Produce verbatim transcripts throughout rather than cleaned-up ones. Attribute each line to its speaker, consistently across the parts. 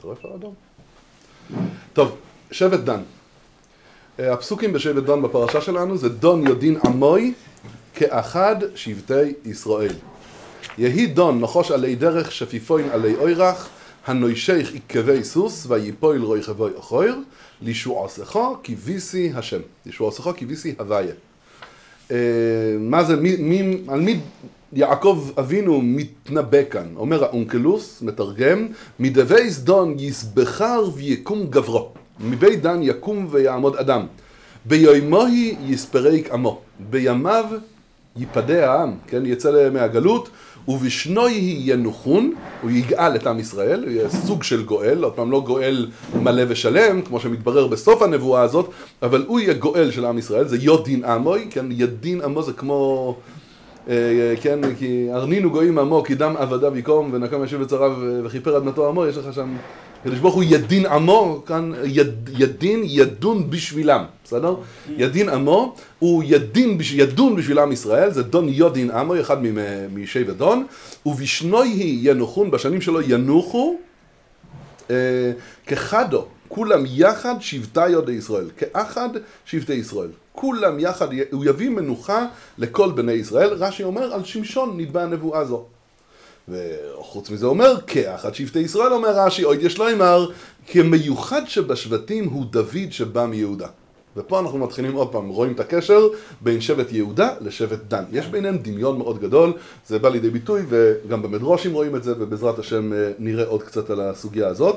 Speaker 1: אתה רואה פה אדום? טוב, שבט דן. הפסוקים בשבט דן בפרשה שלנו זה דון יודין עמוי כאחד שבטי ישראל. יהי דון נחוש עלי דרך שפיפוין עלי אוירח, הנוישך עקבי סוס ויפויל רוי חבוי אחויר, לישועסך כביסי השם. לישועסך כביסי הוויה. מה זה, מי, מי, על מי יעקב אבינו מתנבא כאן? אומר האונקלוס, מתרגם, מדוויס דון יסבחר ויקום גברו. מבית דן יקום ויעמוד אדם. ביומוהי יספרק עמו. בימיו ייפדה העם, כן? יצא מהגלות, ובשנוי ינוחון, הוא יגאל את עם ישראל, הוא יהיה סוג של גואל, עוד פעם לא גואל מלא ושלם, כמו שמתברר בסוף הנבואה הזאת, אבל הוא יהיה גואל של עם ישראל, זה יודין עמוי, כן? ידין עמו זה כמו, אה, כן? כי ארנינו גויים עמו, כי דם עבדיו יקום, ונקם ישב בצריו וכיפר אדמתו עמו, יש לך שם, הקדוש ברוך הוא ידין עמו, כאן יד, ידין ידון בשבילם, בסדר? ידין עמו, הוא ידין, ידון בשביל עם ישראל, זה דון יודין עמו, אחד משבט דון, ובשנוי ינוחון, בשנים שלו ינוחו, אה, כחדו, כולם יחד שבטי יודי ישראל, כאחד שבטי ישראל, כולם יחד, הוא יביא מנוחה לכל בני ישראל, רש"י אומר על שמשון ניבא הנבואה זו. וחוץ מזה אומר, כאחד שבטי ישראל אומר רש"י, עוד יש לו אמר, כמיוחד שבשבטים הוא דוד שבא מיהודה. ופה אנחנו מתחילים עוד פעם, רואים את הקשר בין שבט יהודה לשבט דן. יש ביניהם דמיון מאוד גדול, זה בא לידי ביטוי, וגם במדרושים רואים את זה, ובעזרת השם נראה עוד קצת על הסוגיה הזאת.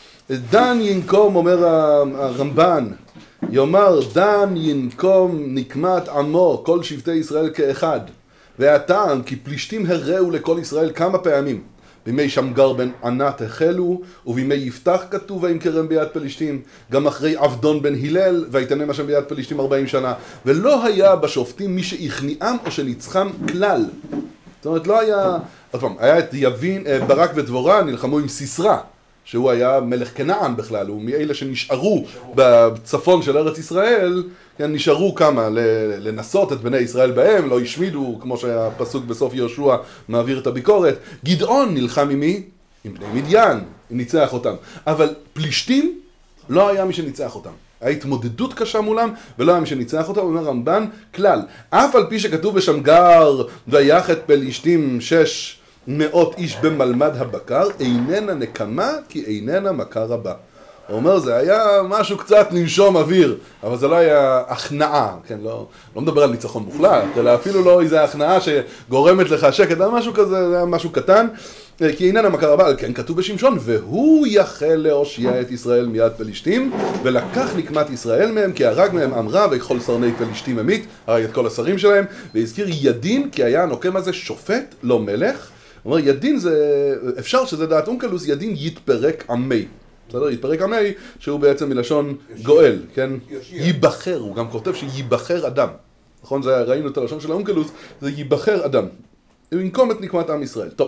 Speaker 1: דן ינקום, אומר הרמב"ן, יאמר דן ינקום נקמת עמו, כל שבטי ישראל כאחד. והטעם כי פלישתים הראו לכל ישראל כמה פעמים. בימי שמגר בן ענת החלו, ובימי יפתח כתוב וימכרם ביד פלישתים, גם אחרי עבדון בן הלל, ויתנם השם ביד פלישתים ארבעים שנה. ולא היה בשופטים מי שהכניעם או שניצחם כלל. זאת אומרת, לא היה, עוד פעם, היה את יבין, ברק ודבורה נלחמו עם סיסרא, שהוא היה מלך כנען בכלל, הוא מאלה שנשארו בצפון של ארץ ישראל, כן, נשארו כמה, לנסות את בני ישראל בהם, לא השמידו, כמו שהפסוק בסוף יהושע מעביר את הביקורת. גדעון נלחם עם מי? עם בני מדיין, ניצח אותם. אבל פלישתים, לא היה מי שניצח אותם. ההתמודדות קשה מולם, ולא היה מי שניצח אותם, אומר רמב"ן, כלל. אף על פי שכתוב בשמגר, ויח את פלישתים שש מאות איש במלמד הבקר, איננה נקמה, כי איננה מכה רבה. הוא אומר, זה היה משהו קצת ננשום אוויר, אבל זה לא היה הכנעה, כן, לא, לא מדבר על ניצחון מוחלט, אלא אפילו לא איזו הכנעה שגורמת לך שקט, אלא משהו כזה, זה היה משהו קטן, כי איננה מכה רבה, כן, כתוב בשמשון, והוא יחל להושיע את ישראל מיד פלישתים, ולקח נקמת ישראל מהם, כי הרג מהם עם רע, וכל שרני פלישתים המית, הרג את כל השרים שלהם, והזכיר ידין, כי היה הנוקם הזה שופט, לא מלך. הוא אומר, ידין זה, אפשר שזה דעת אונקלוס, ידין יתפרק עמי. בסדר? יתפרק עמי, שהוא בעצם מלשון גואל, כן? ייבחר, הוא גם כותב שייבחר אדם. נכון? זה ראינו את הלשון של האונקלוס, זה ייבחר אדם. הוא ינקום את נקמת עם ישראל. טוב.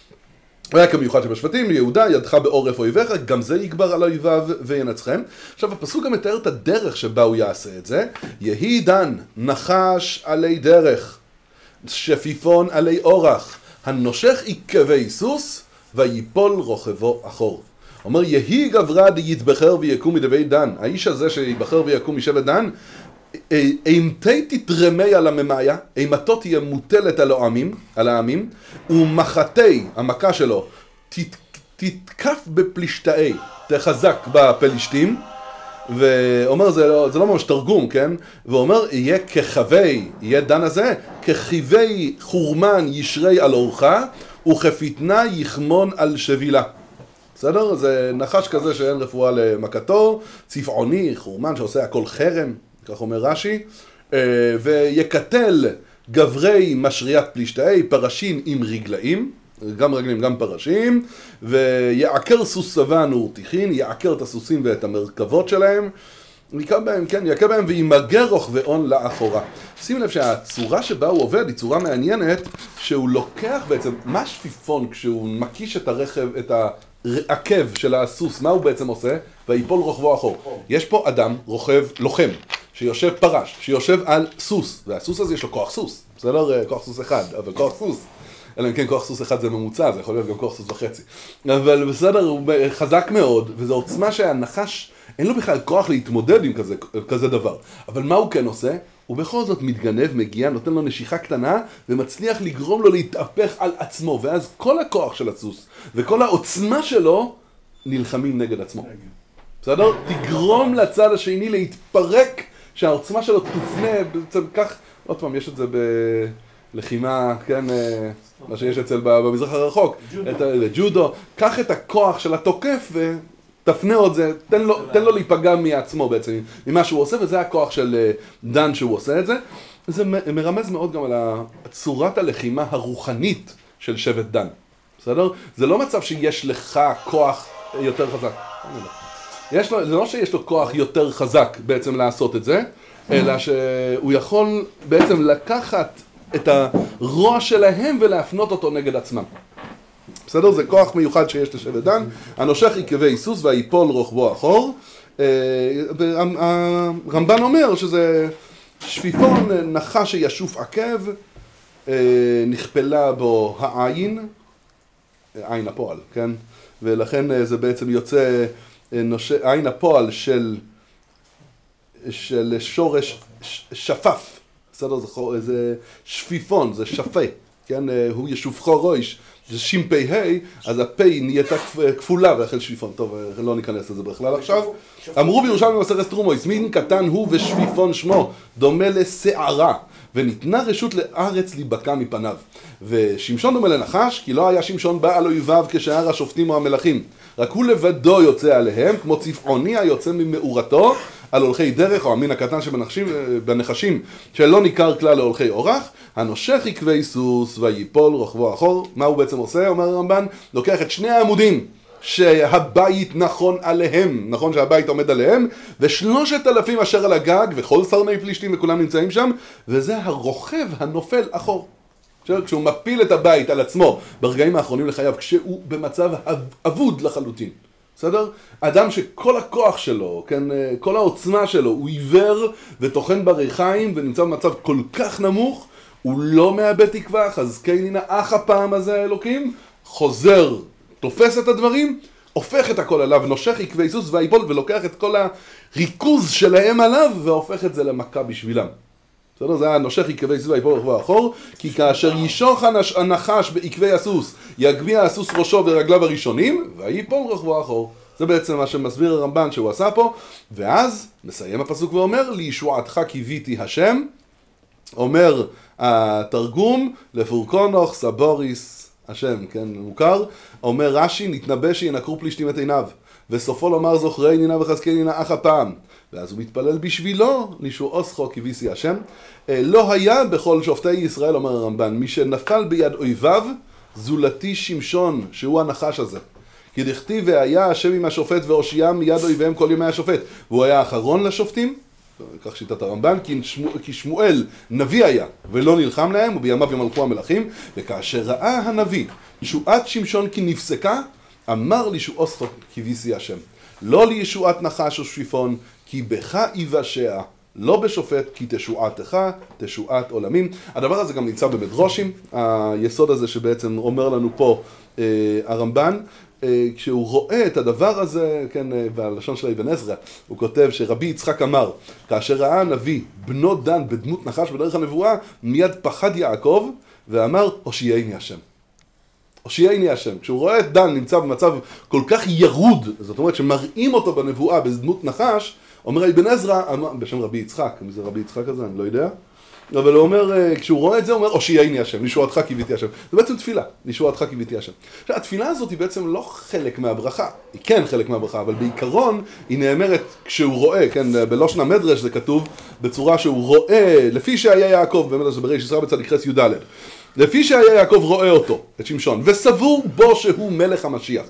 Speaker 1: היה כמיוחד שבשבטים, יהודה, ידך בעורף אויביך, גם זה יגבר על אויביו וינצחם. עכשיו, הפסוק גם מתאר את הדרך שבה הוא יעשה את זה. יהי דן, נחש עלי דרך, שפיפון עלי אורח, הנושך עקבי סוס, ויפול רוכבו אחור. אומר, יהי גברה יתבחר ויקום מדבי דן. האיש הזה שיבחר ויקום משבט דן, אימתי תתרמי על הממאיה, אימתו תהיה מוטלת על העמים, על העמים, ומחתי, המכה שלו, תת, תתקף בפלישתאי, תחזק בפלישתים, ואומר, זה לא, זה לא ממש תרגום, כן? ואומר, יהיה כחווי, יהיה דן הזה, כחיווי חורמן ישרי על אורחה, וכפתנה יחמון על שבילה. בסדר? זה נחש כזה שאין רפואה למכתו, צפעוני, חורמן שעושה הכל חרם, כך אומר רש"י, ויקטל גברי משריית פלישתאי, פרשים עם רגלאים, גם רגלים גם פרשים, ויעקר סוס סבן ורתיחין, יעקר את הסוסים ואת המרכבות שלהם, יקע בהם, כן, יקע בהם וימגר רוכבי און לאחורה. שים לב שהצורה שבה הוא עובד היא צורה מעניינת, שהוא לוקח בעצם, מה שפיפון כשהוא מקיש את הרכב, את העקב של הסוס, מה הוא בעצם עושה? ויפול רוכבו אחור. יש פה אדם, רוכב, לוחם, שיושב פרש, שיושב על סוס, והסוס הזה יש לו כוח סוס, זה לא כוח סוס אחד, אבל כוח סוס. אלא אם כן כוח סוס אחד זה ממוצע, זה יכול להיות גם כוח סוס וחצי. אבל בסדר, הוא חזק מאוד, וזו עוצמה שהנחש, אין לו בכלל כוח להתמודד עם כזה, כזה דבר. אבל מה הוא כן עושה? הוא בכל זאת מתגנב, מגיע, נותן לו נשיכה קטנה, ומצליח לגרום לו להתהפך על עצמו. ואז כל הכוח של הסוס, וכל העוצמה שלו, נלחמים נגד עצמו. בסדר? תגרום לצד השני להתפרק, שהעוצמה שלו תופנה, בעצם כך, עוד פעם, יש את זה בלחימה, כן, מה שיש אצל במזרח הרחוק, לג'ודו, קח את הכוח של התוקף ותפנה עוד זה, תן לו, תן לו להיפגע מעצמו בעצם, ממה שהוא עושה, וזה הכוח של דן שהוא עושה את זה. זה מרמז מאוד גם על צורת הלחימה הרוחנית של שבט דן, בסדר? זה לא מצב שיש לך כוח יותר חזק. יש לו, זה לא שיש לו כוח יותר חזק בעצם לעשות את זה, אלא שהוא יכול בעצם לקחת את הרוע שלהם ולהפנות אותו נגד עצמם. בסדר? זה כוח מיוחד שיש לשבט דן. הנושך עקבי סוס והיפול רוחבו אחור. הרמב"ן אומר שזה שפיפון נחש שישוף עקב, נכפלה בו העין, עין הפועל, כן? ולכן זה בעצם יוצא עין הפועל של, של שורש שפף, בסדר? זה, זה שפיפון, זה שפה, כן? הוא ישופחו ראש, זה שימפי ה', אז הפי נהייתה כפולה ואחל שפיפון. טוב, לא ניכנס לזה בכלל עכשיו. אמרו בירושלים במסכת תרומוס, מין קטן הוא ושפיפון שמו, דומה לשערה, וניתנה רשות לארץ להיבקע מפניו. ושמשון דומה לנחש, כי לא היה שמשון בעל אויביו כשאר השופטים או המלכים. רק הוא לבדו יוצא עליהם, כמו צפעוני היוצא ממאורתו, על הולכי דרך, או המין הקטן שבנחשים, שלא ניכר כלל להולכי אורח, הנושך עקבי סוס ויפול רוחבו אחור. מה הוא בעצם עושה, אומר הרמב"ן? לוקח את שני העמודים שהבית נכון עליהם, נכון שהבית עומד עליהם, ושלושת אלפים אשר על הגג, וכל סרני פלישתים וכולם נמצאים שם, וזה הרוכב הנופל אחור. כשהוא מפיל את הבית על עצמו ברגעים האחרונים לחייו, כשהוא במצב אבוד לחלוטין. בסדר? אדם שכל הכוח שלו, כן, כל העוצמה שלו, הוא עיוור וטוחן בריחיים ונמצא במצב כל כך נמוך, הוא לא מאבד תקווה, חזקי ננאח הפעם הזה האלוקים, חוזר, תופס את הדברים, הופך את הכל עליו, נושך עקבי סוס ויפול, ולוקח את כל הריכוז שלהם עליו והופך את זה למכה בשבילם. בסדר? זה היה נושך עקבי סוס ויפול רוחבו אחור, כי כאשר ישוך הנחש בעקבי הסוס, יגביה הסוס ראשו ורגליו הראשונים, ויפול רוחבו אחור. זה בעצם מה שמסביר הרמב"ן שהוא עשה פה, ואז מסיים הפסוק ואומר, לישועתך קיוויתי השם, אומר התרגום, לפורקונוך סבוריס השם, כן, מוכר, אומר רש"י, נתנבא שינקרו פלישתים את עיניו, וסופו לומר זוכרי נינה וחזקי נינה אח הפעם, ואז הוא מתפלל בשבילו, לישועתך קיוויתי השם. לא היה בכל שופטי ישראל, אומר הרמב"ן, מי שנפל ביד אויביו, זולתי שמשון, שהוא הנחש הזה. כי דכתיב והיה השם עם השופט והושיעם מיד אויביהם כל ימי השופט, והוא היה האחרון לשופטים, כך שיטת הרמב"ן, כי, שמו, כי שמואל נביא היה ולא נלחם להם, ובימיו ימלכו המלכים, וכאשר ראה הנביא תשועת שמשון כי נפסקה, אמר לישועתך קיוויתי השם, לא לישועת נחש או שפיפון, כי בך יבשע, לא בשופט, כי תשועתך תשועת עולמים. הדבר הזה גם נמצא במדרושים, היסוד הזה שבעצם אומר לנו פה אה, הרמב"ן, כשהוא רואה את הדבר הזה, כן, בלשון של אבן עזרא, הוא כותב שרבי יצחק אמר, כאשר ראה הנביא בנו דן בדמות נחש בדרך הנבואה, מיד פחד יעקב ואמר, הושיעני השם. הושיעני השם. כשהוא רואה את דן נמצא במצב כל כך ירוד, זאת אומרת שמראים אותו בנבואה בדמות נחש, אומר אבן עזרא, בשם רבי יצחק, מי זה רבי יצחק הזה? אני לא יודע. אבל הוא אומר, כשהוא רואה את זה, הוא אומר, הושיעני השם, לישועתך קיוויתי השם. זה בעצם תפילה, לישועתך קיוויתי השם. עכשיו, התפילה הזאת היא בעצם לא חלק מהברכה, היא כן חלק מהברכה, אבל בעיקרון היא נאמרת כשהוא רואה, כן, בלושן המדרש זה כתוב, בצורה שהוא רואה, לפי שהיה יעקב, במדרש זה בריש ישראל בצדיק חס י"ד, לפי שהיה יעקב רואה אותו, את שמשון, וסבור בו שהוא מלך המשיח.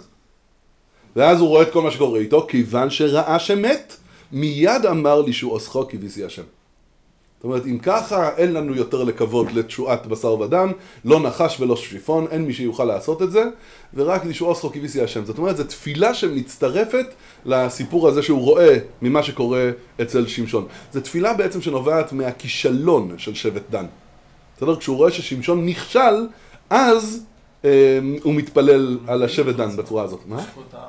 Speaker 1: ואז הוא רואה את כל מה שקורה איתו, כיוון שראה שמת, מיד אמר לישועתך קיוויתי השם. זאת אומרת, אם ככה, אין לנו יותר לקוות לתשועת בשר ודם, לא נחש ולא שפיפון, אין מי שיוכל לעשות את זה, ורק לישועתך קיוויתי השם. זאת אומרת, זו תפילה שמצטרפת לסיפור הזה שהוא רואה ממה שקורה אצל שמשון. זו תפילה בעצם שנובעת מהכישלון של שבט דן. זאת אומרת, כשהוא רואה ששמשון נכשל, אז הוא מתפלל על השבט דן בצורה הזאת. מה?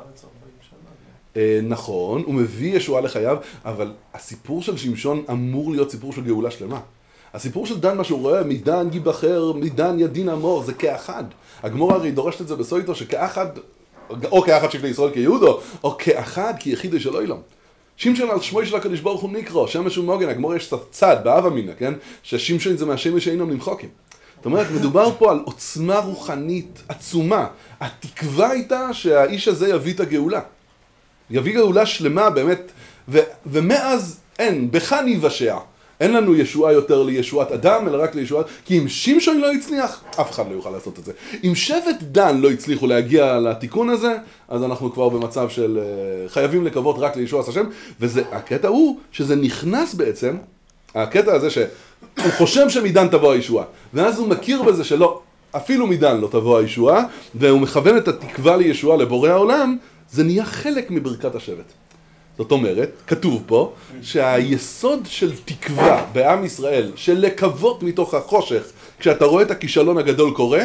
Speaker 1: נכון, הוא מביא ישועה לחייו, אבל הסיפור של שמשון אמור להיות סיפור של גאולה שלמה. הסיפור של דן, מה שהוא רואה, מדן ייבחר, מדן ידין עמו, זה כאחד. הגמרא הרי דורשת את זה בסויטו, שכאחד, או כאחד שבטי ישראל כיהודו, או כאחד כיחידי של אילום. שמשון על שמו של הקדוש ברוך הוא נקרא, שמש ומוגן, הגמרא יש צד, באב אמינא, כן? ששמשון זה מהשמש שאינם למחוקים. זאת אומרת, מדובר פה על עוצמה רוחנית עצומה. התקווה הייתה שהאיש הזה יביא את הגאולה. יביא גאולה שלמה באמת, ו- ומאז אין, בך ניוושע. אין לנו ישועה יותר לישועת אדם, אלא רק לישועת... כי אם שמשון לא הצליח, אף אחד לא יוכל לעשות את זה. אם שבט דן לא הצליחו להגיע לתיקון הזה, אז אנחנו כבר במצב של uh, חייבים לקוות רק לישועת השם, והקטע הוא שזה נכנס בעצם, הקטע הזה שהוא חושב שמדן תבוא הישועה, ואז הוא מכיר בזה שלא, אפילו מדן לא תבוא הישועה, והוא מכוון את התקווה לישועה לבורא העולם, זה נהיה חלק מברכת השבט. זאת אומרת, כתוב פה, שהיסוד של תקווה בעם ישראל, של לקוות מתוך החושך, כשאתה רואה את הכישלון הגדול קורה,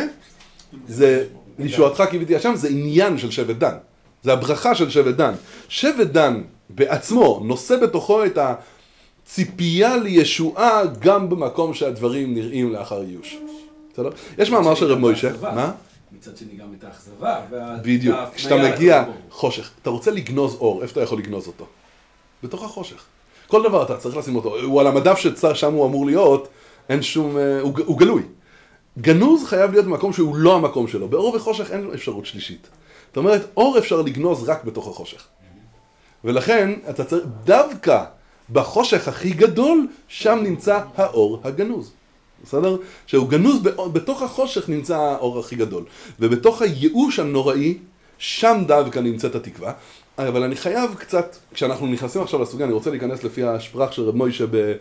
Speaker 1: זה לישועתך קיוויתי השם, זה עניין של שבט דן. זה הברכה של שבט דן. שבט דן בעצמו נושא בתוכו את הציפייה לישועה גם במקום שהדברים נראים לאחר ייאוש. בסדר? יש מאמר של רב מוישה, מה?
Speaker 2: מצד שני גם את האכזבה.
Speaker 1: בדיוק, כשאתה מגיע חושך, אתה רוצה לגנוז אור, איפה אתה יכול לגנוז אותו? בתוך החושך. כל דבר אתה צריך לשים אותו, הוא על המדף ששם הוא אמור להיות, אין שום, הוא, הוא גלוי. גנוז חייב להיות במקום שהוא לא המקום שלו, באור וחושך אין אפשרות שלישית. זאת אומרת, אור אפשר לגנוז רק בתוך החושך. ולכן אתה צריך, דווקא בחושך הכי גדול, שם נמצא האור הגנוז. בסדר? שהוא גנוז בתוך החושך נמצא האור הכי גדול. ובתוך הייאוש הנוראי, שם דווקא נמצאת התקווה. אבל אני חייב קצת, כשאנחנו נכנסים עכשיו לסוגיה, אני רוצה להיכנס לפי השפרח של רב מוישה ב...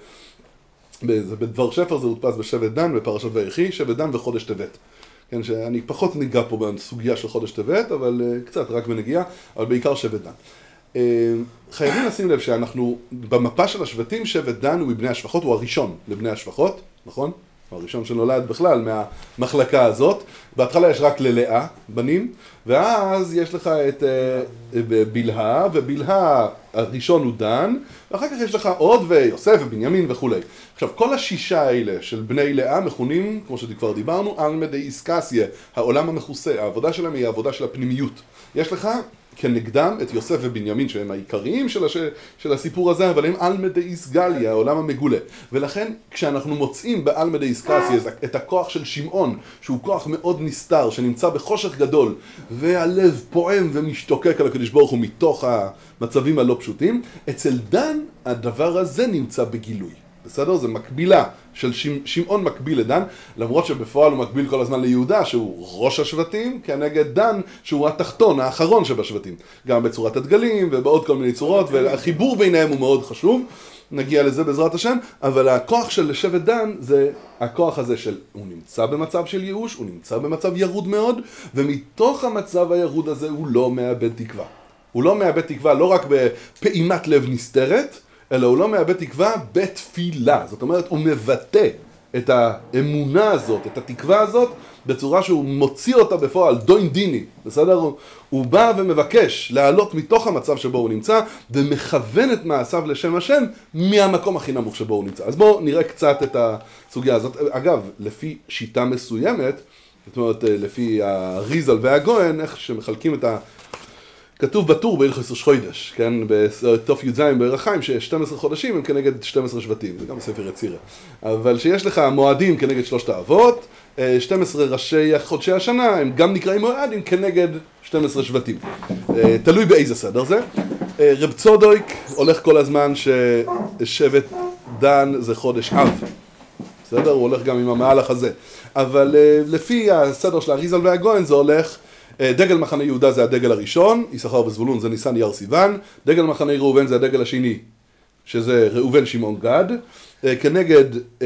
Speaker 1: בדבר שפר, זה הודפס בשבט דן, בפרשת ויחי, שבט דן וחודש טבת. כן, שאני פחות ניגע פה בסוגיה של חודש טבת, אבל קצת רק בנגיעה, אבל בעיקר שבט דן. חייבים לשים לב שאנחנו, במפה של השבטים, שבט דן הוא מבני השפחות, הוא הראשון לבני השפחות, נכון? הוא הראשון שנולד בכלל מהמחלקה הזאת. בהתחלה יש רק ללאה בנים, ואז יש לך את בלהה, ובלהה הראשון הוא דן, ואחר כך יש לך עוד ויוסף ובנימין וכו'. עכשיו, כל השישה האלה של בני לאה מכונים, כמו שכבר דיברנו, עלמא דאיסקסיה, העולם המכוסה. העבודה שלהם היא העבודה של הפנימיות. יש לך כנגדם את יוסף ובנימין, שהם העיקריים של, הש... של הסיפור הזה, אבל הם עלמא דאיסגליה, העולם המגולה. ולכן, כשאנחנו מוצאים בעלמא דאיסקסיה את הכוח של שמעון, שהוא כוח מאוד נסתר, שנמצא בחושך גדול, והלב פועם ומשתוקק על הקדוש ברוך הוא מתוך המצבים הלא פשוטים, אצל דן הדבר הזה נמצא בגילוי. בסדר? זה מקבילה של שמעון מקביל לדן, למרות שבפועל הוא מקביל כל הזמן ליהודה, שהוא ראש השבטים, כנגד דן, שהוא התחתון, האחרון שבשבטים. גם בצורת הדגלים ובעוד כל מיני צורות, והחיבור ביניהם הוא מאוד חשוב. נגיע לזה בעזרת השם, אבל הכוח של שבט דן זה הכוח הזה של, הוא נמצא במצב של ייאוש, הוא נמצא במצב ירוד מאוד, ומתוך המצב הירוד הזה הוא לא מאבד תקווה. הוא לא מאבד תקווה לא רק בפעימת לב נסתרת, אלא הוא לא מאבד תקווה בתפילה. זאת אומרת, הוא מבטא את האמונה הזאת, את התקווה הזאת, בצורה שהוא מוציא אותה בפועל, דוין דיני, בסדר? הוא, הוא בא ומבקש לעלות מתוך המצב שבו הוא נמצא, ומכוון את מעשיו לשם השם מהמקום הכי נמוך שבו הוא נמצא. אז בואו נראה קצת את הסוגיה הזאת. אגב, לפי שיטה מסוימת, זאת אומרת, לפי הריזל והגוהן, איך שמחלקים את ה... כתוב בטור בהלכות ראש חודש, כן, בתוף י"ז בירחיים, ש-שנים עשר חודשים הם כנגד שנים עשר שבטים, זה גם ספר יצירה. אבל שיש לך מועדים כנגד שלושת האבות, שנים עשר ראשי חודשי השנה, הם גם נקראים מועדים כנגד שנים עשר שבטים. תלוי באיזה סדר זה. רב צודויק הולך כל הזמן ששבט דן זה חודש אב. בסדר? הוא הולך גם עם המהלך הזה. אבל לפי הסדר של האריזל והגוהן זה הולך, דגל מחנה יהודה זה הדגל הראשון, יששכר וזבולון זה ניסן אייר סיוון, דגל מחנה ראובן זה הדגל השני, שזה ראובן שמעון גד, כנגד,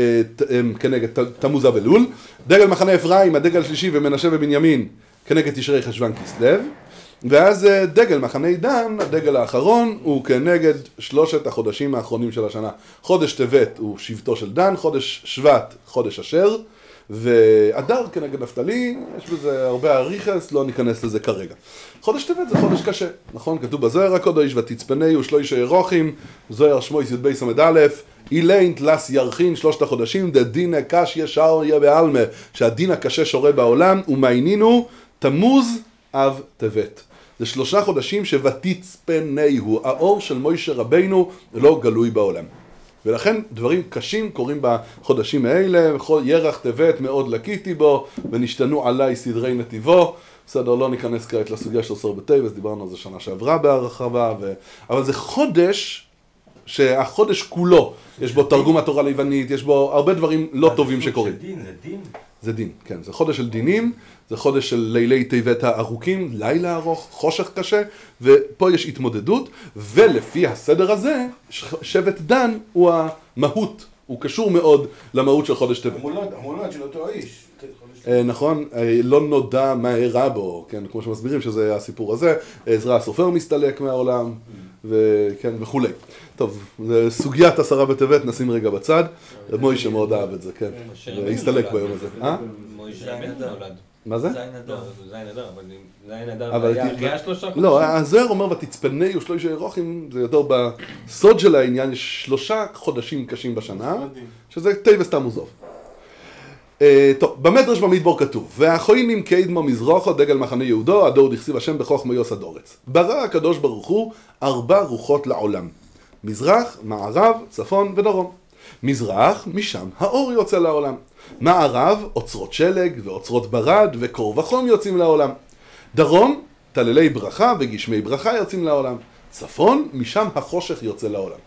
Speaker 1: כנגד תמוז אב אלול, דגל מחנה אפרים, הדגל השלישי ומנשה ובנימין, כנגד תשרי חשוון כסלו, ואז דגל מחנה דן, הדגל האחרון, הוא כנגד שלושת החודשים האחרונים של השנה. חודש טבת הוא שבטו של דן, חודש שבט, חודש אשר, ואדר כנגד נפתלי, יש בזה הרבה אריכס, לא ניכנס לזה כרגע. חודש טבת זה חודש קשה, נכון? כתוב בזוהר הקודש, ותצפני ושלושה ירוחים, זוהר שמויס י"ב עמוד א', אילין תלס ירחין שלושת החודשים, דדין הקש ישר יהיה בעלמה, שהדין הקשה שורה בעולם, ומעיינינו תמוז אב טבת. זה שלושה חודשים שוותצפניהו, האור של מוישה רבינו לא גלוי בעולם. ולכן דברים קשים קורים בחודשים האלה, ירח טבת מאוד לקיתי בו, ונשתנו עליי סדרי נתיבו. בסדר, לא ניכנס כעת לסוגיה של עשר בטבת, דיברנו על זה שנה שעברה בהרחבה, ו... אבל זה חודש, שהחודש כולו, יש בו תרגום התורה ליוונית, יש בו הרבה דברים לא טובים שקורים.
Speaker 3: זה דין, זה דין?
Speaker 1: זה דין, כן. זה חודש של דינים, זה חודש של לילי טבת הארוכים, לילה ארוך, חושך קשה, ופה יש התמודדות, ולפי הסדר הזה, שבט דן הוא המהות, הוא קשור מאוד למהות של חודש טבת.
Speaker 3: המולד של אותו איש.
Speaker 1: נכון, לא נודע מה הרע בו, כן, כמו שמסבירים שזה הסיפור הזה, עזרא הסופר מסתלק מהעולם, וכן, וכולי. טוב, סוגיית עשרה בטבת נשים רגע בצד, מוישה מאוד אהב את זה, כן, והסתלק ביום הזה. אה?
Speaker 2: מוישה בן נולד.
Speaker 1: מה זה?
Speaker 2: זין אדר, זין אדר, אבל זין אדר היה אחרי השלושה חודשים.
Speaker 1: לא, הזוהר אומר ותצפני ושלושה ירוחים, זה יותר בסוד של העניין, יש שלושה חודשים קשים בשנה, שזה טבת תמוז אב. טוב, במדרש במדבר כתוב, והחוינים קדמו מזרחו דגל מחנה יהודו, הדור דכסיב השם בחוכמה יוסד אורץ. ברא הקדוש ברוך הוא ארבע רוחות לעולם, מזרח, מערב, צפון ודרום. מזרח, משם האור יוצא לעולם. מערב, אוצרות שלג ואוצרות ברד וקור וחום יוצאים לעולם. דרום, תללי ברכה וגשמי ברכה יוצאים לעולם. צפון, משם החושך יוצא לעולם.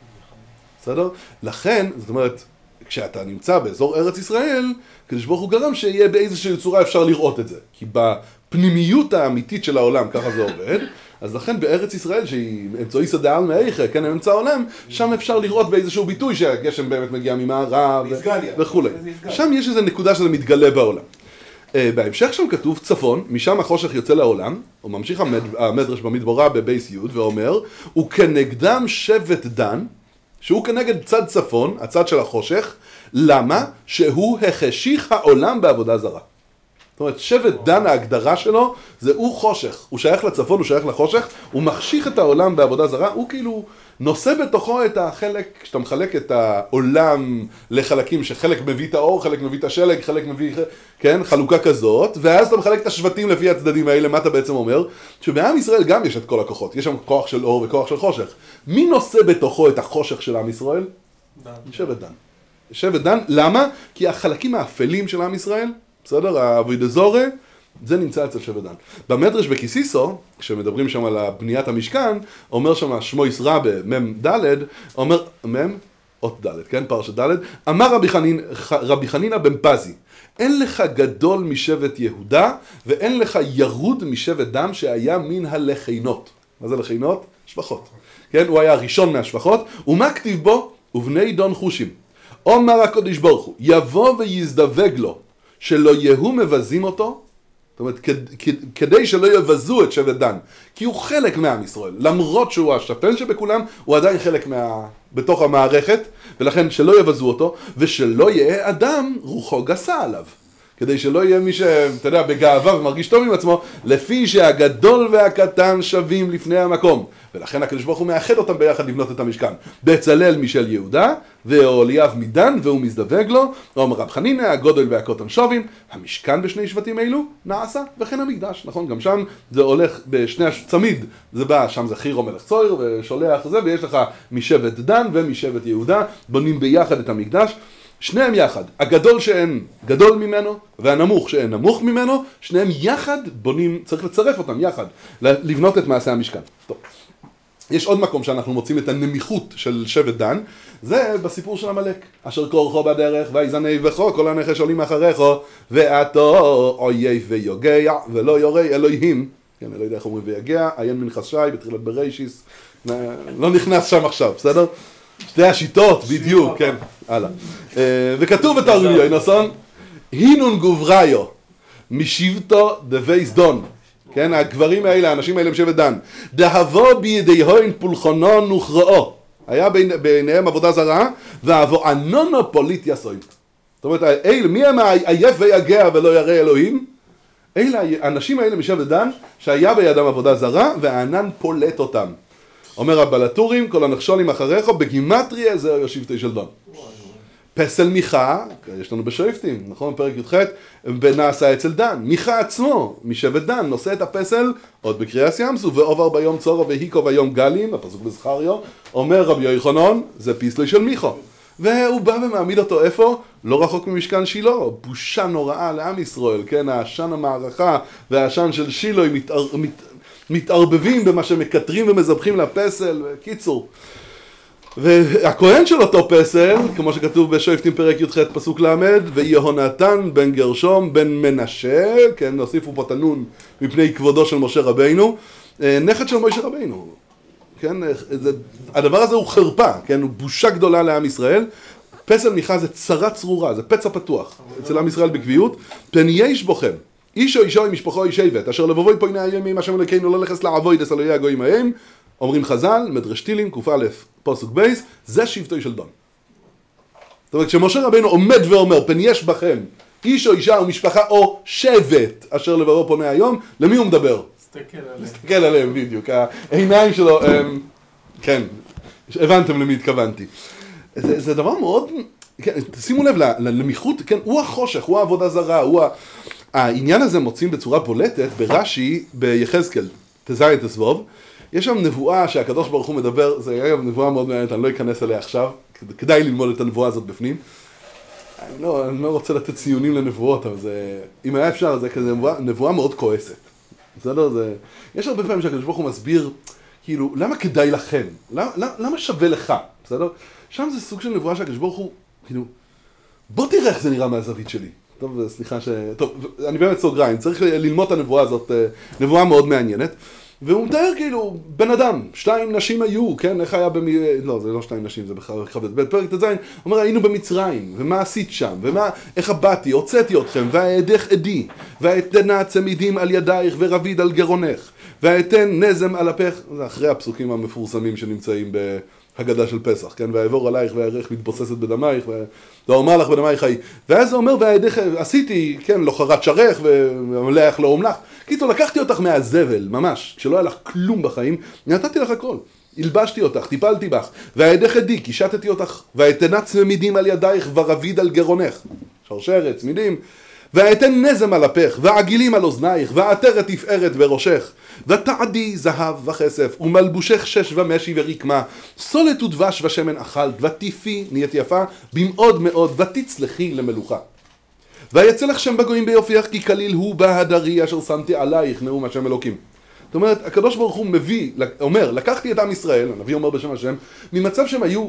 Speaker 1: בסדר? לכן, זאת אומרת, כשאתה נמצא באזור ארץ ישראל, הקדוש ברוך הוא גרם שיהיה באיזושהי צורה אפשר לראות את זה. כי בפנימיות האמיתית של העולם, ככה זה עובד, אז לכן בארץ ישראל, שהיא אמצעי שדה על מאיכה, כן, אמצע העולם, שם אפשר לראות באיזשהו ביטוי שהגשם באמת מגיע ממערב וכו'. שם יש איזו נקודה שזה מתגלה בעולם. בהמשך שם כתוב צפון, משם החושך יוצא לעולם, הוא ממשיך המדרש במדברה בבייס י' ואומר, וכנגדם שבט דן, שהוא כנגד צד צפון, הצד של החושך, למה? שהוא החשיך העולם בעבודה זרה. זאת אומרת, שבט דן, ההגדרה שלו, זה הוא חושך. הוא שייך לצפון, הוא שייך לחושך, הוא מחשיך את העולם בעבודה זרה, הוא כאילו נושא בתוכו את החלק, כשאתה מחלק את העולם לחלקים, שחלק מביא את האור, חלק מביא את השלג, חלק מביא, כן, חלוקה כזאת, ואז אתה מחלק את השבטים לפי הצדדים האלה, מה אתה בעצם אומר? שבעם ישראל גם יש את כל הכוחות, יש שם כוח של אור וכוח של חושך. מי נושא בתוכו את החושך של עם ישראל? דן. שבט דן. שבט דן, למה? כי החלקים האפלים של עם ישראל, בסדר, האבוידזורה, זה נמצא אצל שבט דן. במדרש בקיסיסו, כשמדברים שם על בניית המשכן, אומר שם שמויס רבה, מם דלת, אומר, מם, אות דלת, כן, פרשת דלת, אמר רבי, חנין, רבי חנינא בן פזי, אין לך גדול משבט יהודה, ואין לך ירוד משבט דן שהיה מן הלכינות. מה זה לכינות? שבחות. כן, הוא היה הראשון מהשבחות, ומה כתיב בו? ובני דון חושים. אומר הקדוש ברוך הוא, יבוא ויזדווג לו, שלא יהיו מבזים אותו, זאת אומרת, כדי שלא יבזו את שבט דן, כי הוא חלק מעם ישראל, למרות שהוא השפל שבכולם, הוא עדיין חלק מה... בתוך המערכת, ולכן שלא יבזו אותו, ושלא יהיה אדם רוחו גסה עליו. כדי שלא יהיה מי שאתה יודע, בגאווה ומרגיש טוב עם עצמו, לפי שהגדול והקטן שווים לפני המקום. ולכן הקדוש ברוך הוא מאחד אותם ביחד לבנות את המשכן. בצלאל משל יהודה, ואוליאב מדן, והוא מזדווג לו, אומר רב חנינא, הגודל והקטן שווים, המשכן בשני שבטים אלו נעשה, וכן המקדש, נכון? גם שם זה הולך בשני הצמיד, זה בא, שם זה חירו מלך צויר, ושולח זה, ויש לך משבט דן ומשבט יהודה, בונים ביחד את המקדש, שניהם יחד, הגדול שאין גדול ממנו, והנמוך שאין נמוך ממנו, שניהם יחד בונים, צריך לצרף אותם יחד, לבנות את מעשה המשכן. טוב. יש עוד מקום שאנחנו מוצאים את הנמיכות של שבט דן, זה בסיפור של המלאק, אשר כורחו בדרך, ויזנב בכו, כל הנחש עולים אחריכו, ועתו אויב ויוגע, ולא יורה אלוהים, כן, אני לא יודע איך אומרים ויגע, עיין מנחס שי, בתחילת בריישיס, לא נכנס שם עכשיו, בסדר? שתי השיטות, בדיוק, כן, הלאה. וכתוב בתרגום יוינוסון, הינון גובריו, משבטו דווייס דון, כן, הגברים האלה, האנשים האלה הם שבט דן, דהבו בידיהוין פולחונו נוכראו, היה ביניהם עבודה זרה, ואבו אנונו פוליט יסוין. זאת אומרת, אלה, מי הם העייף ויגע ולא ירא אלוהים? אלה, האנשים האלה משבט דן, שהיה בידם עבודה זרה, והענן פולט אותם. אומר הבלטורים, כל הנחשונים אחריך, בגימטריה זה שבטי של דן. פסל מיכה, יש לנו בשופטים, נכון? פרק י"ח, נעשה אצל דן. מיכה עצמו, משבט דן, נושא את הפסל, עוד בקריאס ים סוף, ועובר ביום צורו והיקו ביום גלים, הפסוק בזכריו, אומר רבי יוחנן, זה פיסלוי של מיכו. והוא בא ומעמיד אותו איפה? לא רחוק ממשכן שילה, בושה נוראה לעם ישראל, כן? העשן המערכה והעשן של שילה מתער, מת, מתערבבים במה שמקטרים ומזבחים לפסל, קיצור. והכהן של אותו פסל, כמו שכתוב בשופטים פרק י"ח פסוק למד, ויהונתן בן גרשום בן מנשה, כן, נוסיפו פה תנון מפני כבודו של משה רבינו, נכד של משה רבינו, כן, זה, הדבר הזה הוא חרפה, כן, הוא בושה גדולה לעם ישראל, פסל מיכה זה צרה צרורה, זה פצע פתוח, אצל עם ישראל בקביעות, פן יש בוכם, איש או אישו עם משפחו ישבת, אשר לבובוי פה הנה הימים, השם אלוקינו לא לכס לעבוד, אס אלוהי הגויים ההם, אומרים חז"ל, מדרש תהילים, ק"א, פסוק בייס, זה שבטו של דן. זאת אומרת, כשמשה רבינו עומד ואומר, פן יש בכם, איש או אישה או משפחה או שבט, אשר לבבו פונה היום, למי הוא מדבר?
Speaker 4: תסתכל עליהם.
Speaker 1: תסתכל עליהם בדיוק, העיניים שלו, הם, כן, הבנתם למי התכוונתי. זה, זה דבר מאוד, כן, שימו לב למיחות, כן, הוא החושך, הוא העבודה זרה, הוא ה... העניין הזה מוצאים בצורה בולטת ברש"י ביחזקאל, תזיין תסבוב, יש שם נבואה שהקדוש ברוך הוא מדבר, זה היה נבואה מאוד מעניינת, אני לא אכנס אליה עכשיו, כדאי ללמוד את הנבואה הזאת בפנים. אני לא, אני לא רוצה לתת ציונים לנבואות, אבל זה, אם היה אפשר, זה כזה נבואה, נבואה מאוד כועסת. בסדר? זה, יש הרבה פעמים שהקדוש ברוך הוא מסביר, כאילו, למה כדאי לכם? למה, למה שווה לך? בסדר? שם זה סוג של נבואה שהקדוש ברוך הוא, כאילו, בוא תראה איך זה נראה מהזווית שלי. טוב, סליחה ש... טוב, אני באמת סוגריים, צריך ללמוד את הנבואה הזאת, נבואה מאוד מעניינת. והוא מתאר כאילו, בן אדם, שתיים נשים היו, כן, איך היה במ... לא, זה לא שתיים נשים, זה בחבט ב' פרק תזין, אומר, היינו במצרים, ומה עשית שם, ומה, איך הבאתי, הוצאתי אתכם, והעדך עדי, והאתנה צמידים על ידייך, ורביד על גרונך, והאתן נזם על אפך, זה אחרי הפסוקים המפורסמים שנמצאים בהגדה של פסח, כן, והעבור עלייך והערך מתבוססת בדמייך, ואומר לך בדמייך חיי, ואז זה אומר, והעדך, עשיתי, כן, לא חרת שרך, ומלאך לא אומלך, קיצור, לקחתי אותך מהזבל, ממש, כשלא היה לך כלום בחיים, נתתי לך הכל. הלבשתי אותך, טיפלתי בך, והעדך עדי, קישטתי אותך, והאתנה צמידים על ידייך, ורביד על גרונך. שרשרת, צמידים. והאתן נזם על אפך, והעגילים על אוזנייך, והעטרת תפארת בראשך, ותעדי זהב וכסף, ומלבושך שש ומשי ורקמה, סולת ודבש ושמן אכלת, ותיפי, נהיית יפה, במאוד מאוד, ותצלחי למלוכה. ויצא לך שם בגויים ביופייך, כי כליל הוא בהדרי אשר שמתי עלייך, נאום השם אלוקים. זאת אומרת, הקדוש ברוך הוא מביא, אומר, לקחתי את עם ישראל, הנביא אומר בשם השם, ממצב שהם היו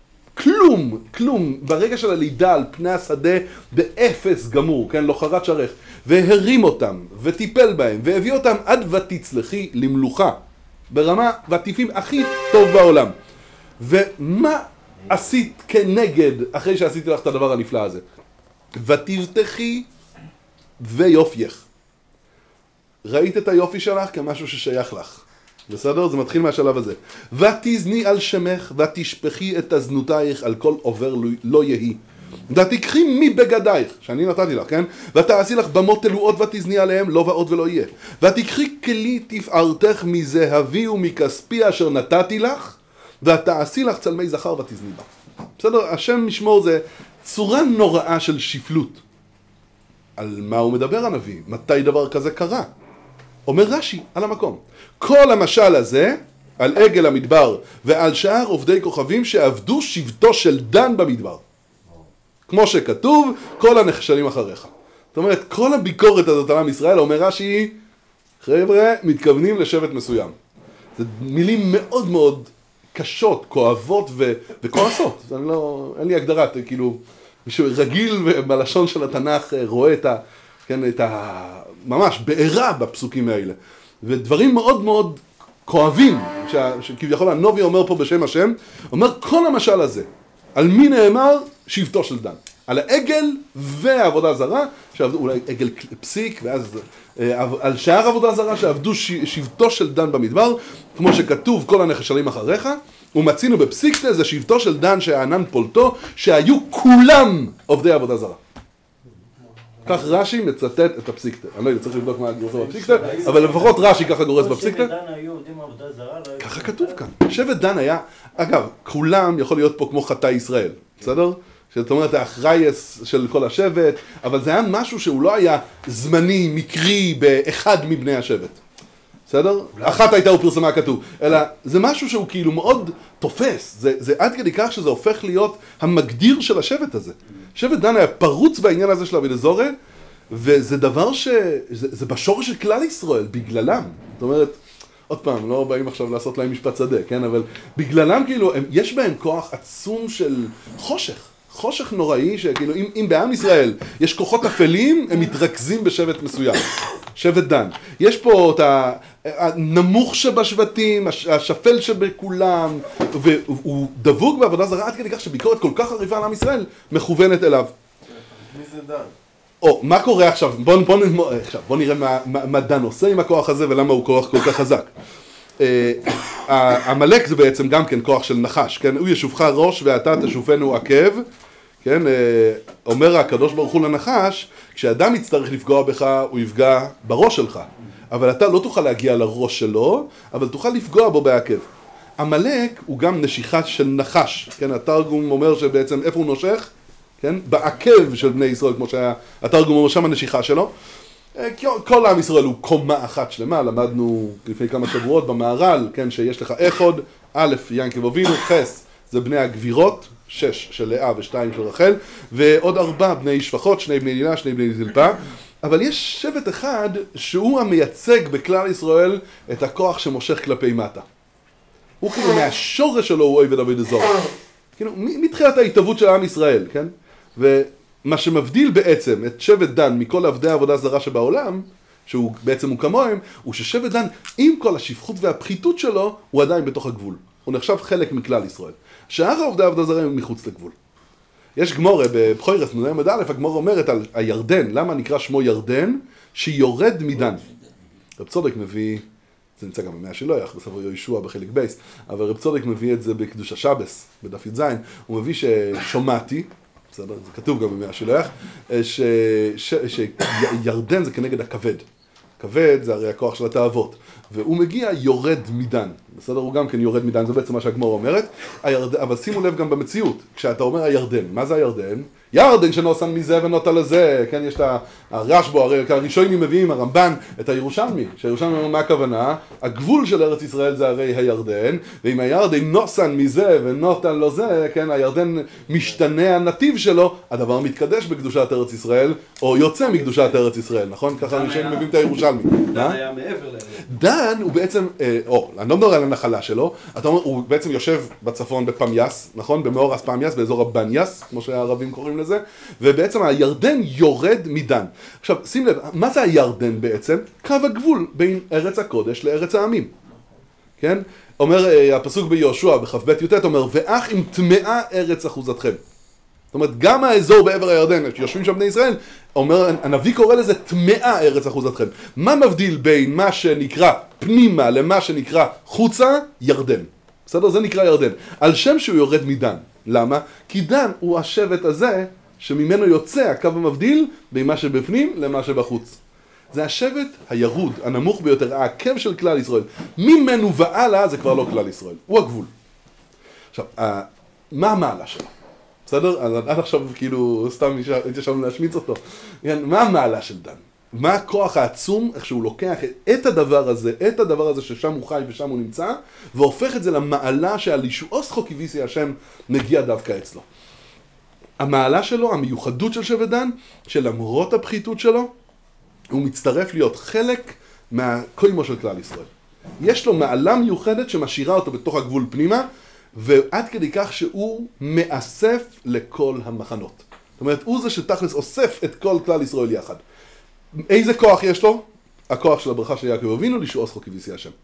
Speaker 1: כלום, כלום, ברגע של הלידה על פני השדה, באפס גמור, כן, לא חרת שרך, והרים אותם, וטיפל בהם, והביא אותם עד ותצלחי למלוכה, ברמה והטיפים הכי טוב בעולם. ומה עשית כנגד, אחרי שעשיתי לך את הדבר הנפלא הזה? ותבטחי ויופייך. ראית את היופי שלך כמשהו ששייך לך. בסדר? זה מתחיל מהשלב הזה. ותזני על שמך ותשפחי את הזנותייך על כל עובר לא יהי. ותקחי מבגדייך, שאני נתתי לך, כן? ותעשי לך במות תלואות ותזני עליהם, לא ועוד ולא יהיה. ותקחי כלי תפארתך מזהבי ומכספי אשר נתתי לך, ותעשי לך צלמי זכר ותזני בה. בסדר? השם משמור זה צורה נוראה של שפלות. על מה הוא מדבר הנביא? מתי דבר כזה קרה? אומר רש"י על המקום. כל המשל הזה על עגל המדבר ועל שאר עובדי כוכבים שעבדו שבטו של דן במדבר. כמו שכתוב, כל הנחשלים אחריך. זאת אומרת, כל הביקורת הזאת על עם ישראל, אומר רש"י, חבר'ה, מתכוונים לשבט מסוים. זה מילים מאוד מאוד קשות, כואבות ו- וכועסות. אני לא, אין לי הגדרה, כאילו, מישהו רגיל בלשון של התנ"ך רואה את ה... כן, את ה... ממש בעירה בפסוקים האלה. ודברים מאוד מאוד כואבים, ש... שכביכול הנובי אומר פה בשם השם, אומר כל המשל הזה, על מי נאמר? שבטו של דן. על העגל והעבודה זרה, שעבדו אולי עגל פסיק, ואז על שאר עבודה זרה שעבדו ש... שבטו של דן במדבר, כמו שכתוב כל הנחשלים אחריך, ומצינו בפסיקתא זה שבטו של דן שהענן פולטו, שהיו כולם עובדי עבודה זרה. כך רש"י מצטט את הפסיקתא. אני לא יודע, צריך לבדוק מה הגורס בפסיקתא, אבל לפחות רש"י ככה גורס בפסיקתא.
Speaker 4: שבט דן היו עובדים עבודה זרה, לא...
Speaker 1: ככה כתוב כאן. שבט דן היה, אגב, כולם יכול להיות פה כמו חטא ישראל, בסדר? זאת אומרת, האחראי של כל השבט, אבל זה היה משהו שהוא לא היה זמני, מקרי, באחד מבני השבט. בסדר? אחת הייתה ופרסמה הכתוב, אלא זה משהו שהוא כאילו מאוד תופס, זה, זה עד כדי כך שזה הופך להיות המגדיר של השבט הזה. שבט דן היה פרוץ בעניין הזה של אבי לזורה, וזה דבר ש... זה, זה בשורש של כלל ישראל, בגללם. זאת אומרת, עוד פעם, לא באים עכשיו לעשות להם משפט שדה, כן? אבל בגללם כאילו, הם, יש בהם כוח עצום של חושך. חושך נוראי, שכאילו, אם, אם בעם ישראל יש כוחות אפלים, הם מתרכזים בשבט מסוים. שבט דן. יש פה את הנמוך שבשבטים, השפל שבכולם, והוא דבוק בעבודה זרה עד כדי כך שביקורת כל כך חריפה על עם ישראל מכוונת אליו.
Speaker 3: מי זה דן?
Speaker 1: או, מה קורה עכשיו? בוא, בוא, בוא, עכשיו, בוא נראה מה, מה, מה דן עושה עם הכוח הזה ולמה הוא כוח כל כך חזק. המלאק זה בעצם גם כן כוח של נחש, כן? הוא ישופך ראש ואתה תשופנו עקב, כן? אומר הקדוש ברוך הוא לנחש, כשאדם יצטרך לפגוע בך, הוא יפגע בראש שלך. אבל אתה לא תוכל להגיע לראש שלו, אבל תוכל לפגוע בו בעקב. המלאק הוא גם נשיכה של נחש, כן? התרגום אומר שבעצם איפה הוא נושך? כן? בעקב של בני ישראל, כמו שהתרגום אומר שם הנשיכה שלו. כל עם ישראל הוא קומה אחת שלמה, למדנו לפני כמה שבועות במהר"ל, כן? שיש לך אחד, א', יעקב אבינו, חס, זה בני הגבירות, שש של לאה ושתיים של רחל, ועוד ארבע בני שפחות, שני בני דינה, שני בני זלפה. אבל יש שבט אחד שהוא המייצג בכלל ישראל את הכוח שמושך כלפי מטה. הוא כאילו מהשורש שלו הוא אוהב את אבי לזורה. כאילו, מתחילת ההתהוות של עם ישראל, כן? ומה שמבדיל בעצם את שבט דן מכל עבדי העבודה זרה שבעולם, שהוא בעצם הוא כמוהם, הוא ששבט דן, עם כל השפחות והפחיתות שלו, הוא עדיין בתוך הגבול. הוא נחשב חלק מכלל ישראל. שאר העובדי העבודה זרה הם מחוץ לגבול. יש גמורה בבחוירס, נ"א א', הגמורה אומרת על הירדן, למה נקרא שמו ירדן? שיורד מדן. רב צודק מביא, זה נמצא גם במאה שלויח, בספר יהושע בחלק בייס, אבל רב צודק מביא את זה בקדוש השבס, בדף י"ז, הוא מביא ששומעתי, בסדר, זה כתוב גם במאה שלויח, שירדן זה כנגד הכבד. כבד זה הרי הכוח של התאוות, והוא מגיע יורד מדן, בסדר? הוא גם כן יורד מדן, זה בעצם מה שהגמורה אומרת, הירד... אבל שימו לב גם במציאות, כשאתה אומר הירדן, מה זה הירדן? ירדן שנוסן מזה ונוטה לזה, כן? יש את הרשב"א, הרי הראשונים מביאים, הרמב"ן, את הירושלמי, שהירושלמי אומר מה הכוונה? הגבול של ארץ ישראל זה הרי הירדן, ואם הירדן נוסן מזה ונוטה לזה, כן? הירדן משתנה הנתיב שלו, הדבר מתקדש בקדושת ארץ ישראל, או יוצא מקדושת ארץ ישראל, נכון? ככה הראשונים מביאים את הירושלמי.
Speaker 2: דן היה מעבר לזה.
Speaker 1: דן הוא בעצם, או, אני לא מדבר על הנחלה שלו, אתה אומר, הוא בעצם יושב בצפון בפמיאס, נכון? במאורס פמיאס, באזור הבניאס, כמו שהערבים קוראים לזה, ובעצם הירדן יורד מדן. עכשיו, שים לב, מה זה הירדן בעצם? קו הגבול בין ארץ הקודש לארץ העמים. כן? אומר הפסוק ביהושע, בכ"ב י"ט, אומר, ואך אם טמאה ארץ אחוזתכם. זאת אומרת, גם האזור בעבר הירדן, שיושבים שם בני ישראל, אומר, הנביא קורא לזה טמאה ארץ אחוזתכם. מה מבדיל בין מה שנקרא פנימה למה שנקרא חוצה? ירדן. בסדר? זה נקרא ירדן. על שם שהוא יורד מדן. למה? כי דן הוא השבט הזה שממנו יוצא הקו המבדיל בין מה שבפנים למה שבחוץ. זה השבט הירוד, הנמוך ביותר, העקב של כלל ישראל. ממנו והלאה זה כבר לא כלל ישראל, הוא הגבול. עכשיו, מה המעלה שלו? בסדר? אז עד עכשיו כאילו סתם הייתי שם להשמיץ אותו. מה המעלה של דן? מה הכוח העצום, איך שהוא לוקח את הדבר הזה, את הדבר הזה ששם הוא חי ושם הוא נמצא, והופך את זה למעלה שעל ישועו סחוקיביסי השם מגיע דווקא אצלו. המעלה שלו, המיוחדות של שבט דן, שלמרות הפחיתות שלו, הוא מצטרף להיות חלק מהקוימו של כלל ישראל. יש לו מעלה מיוחדת שמשאירה אותו בתוך הגבול פנימה, ועד כדי כך שהוא מאסף לכל המחנות. זאת אומרת, הוא זה שתכלס אוסף את כל כלל ישראל יחד. איזה כוח יש לו? הכוח של הברכה של יעקב אבינו, לישועו סחוקיביסי השם.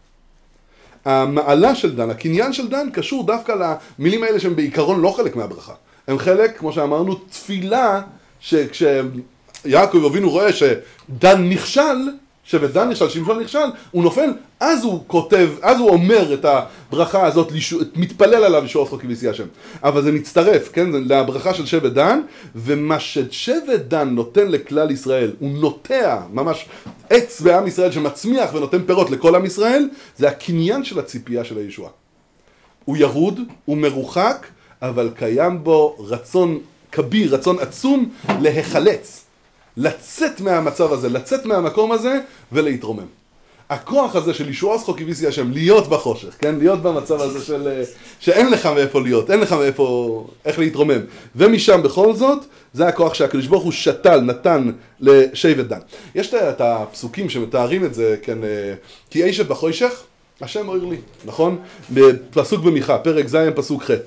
Speaker 1: המעלה של דן, הקניין של דן, קשור דווקא למילים האלה שהם בעיקרון לא חלק מהברכה. הם חלק, כמו שאמרנו, תפילה, שכשיעקב אבינו רואה שדן נכשל, שבט דן נכשל, שמשון נכשל, הוא נופל, אז הוא כותב, אז הוא אומר את הברכה הזאת, מתפלל עליו ישוע עוזכו כי וישיא השם. אבל זה מצטרף, כן, לברכה של שבט דן, ומה ששבט דן נותן לכלל ישראל, הוא נוטע ממש עץ בעם ישראל שמצמיח ונותן פירות לכל עם ישראל, זה הקניין של הציפייה של הישוע. הוא ירוד, הוא מרוחק, אבל קיים בו רצון כביר, רצון עצום להיחלץ. לצאת מהמצב הזה, לצאת מהמקום הזה ולהתרומם. הכוח הזה של ישוע עוזכו כי וישיא השם, להיות בחושך, כן? להיות במצב הזה של שאין לך מאיפה להיות, אין לך מאיפה, איך להתרומם. ומשם בכל זאת, זה הכוח שהקדוש ברוך הוא שתל, נתן לשבט דן. יש את הפסוקים שמתארים את זה, כן? כי אישת בחושך, השם אויר לי, נכון? בפסוק במיכה, פרק ז' פסוק ח'.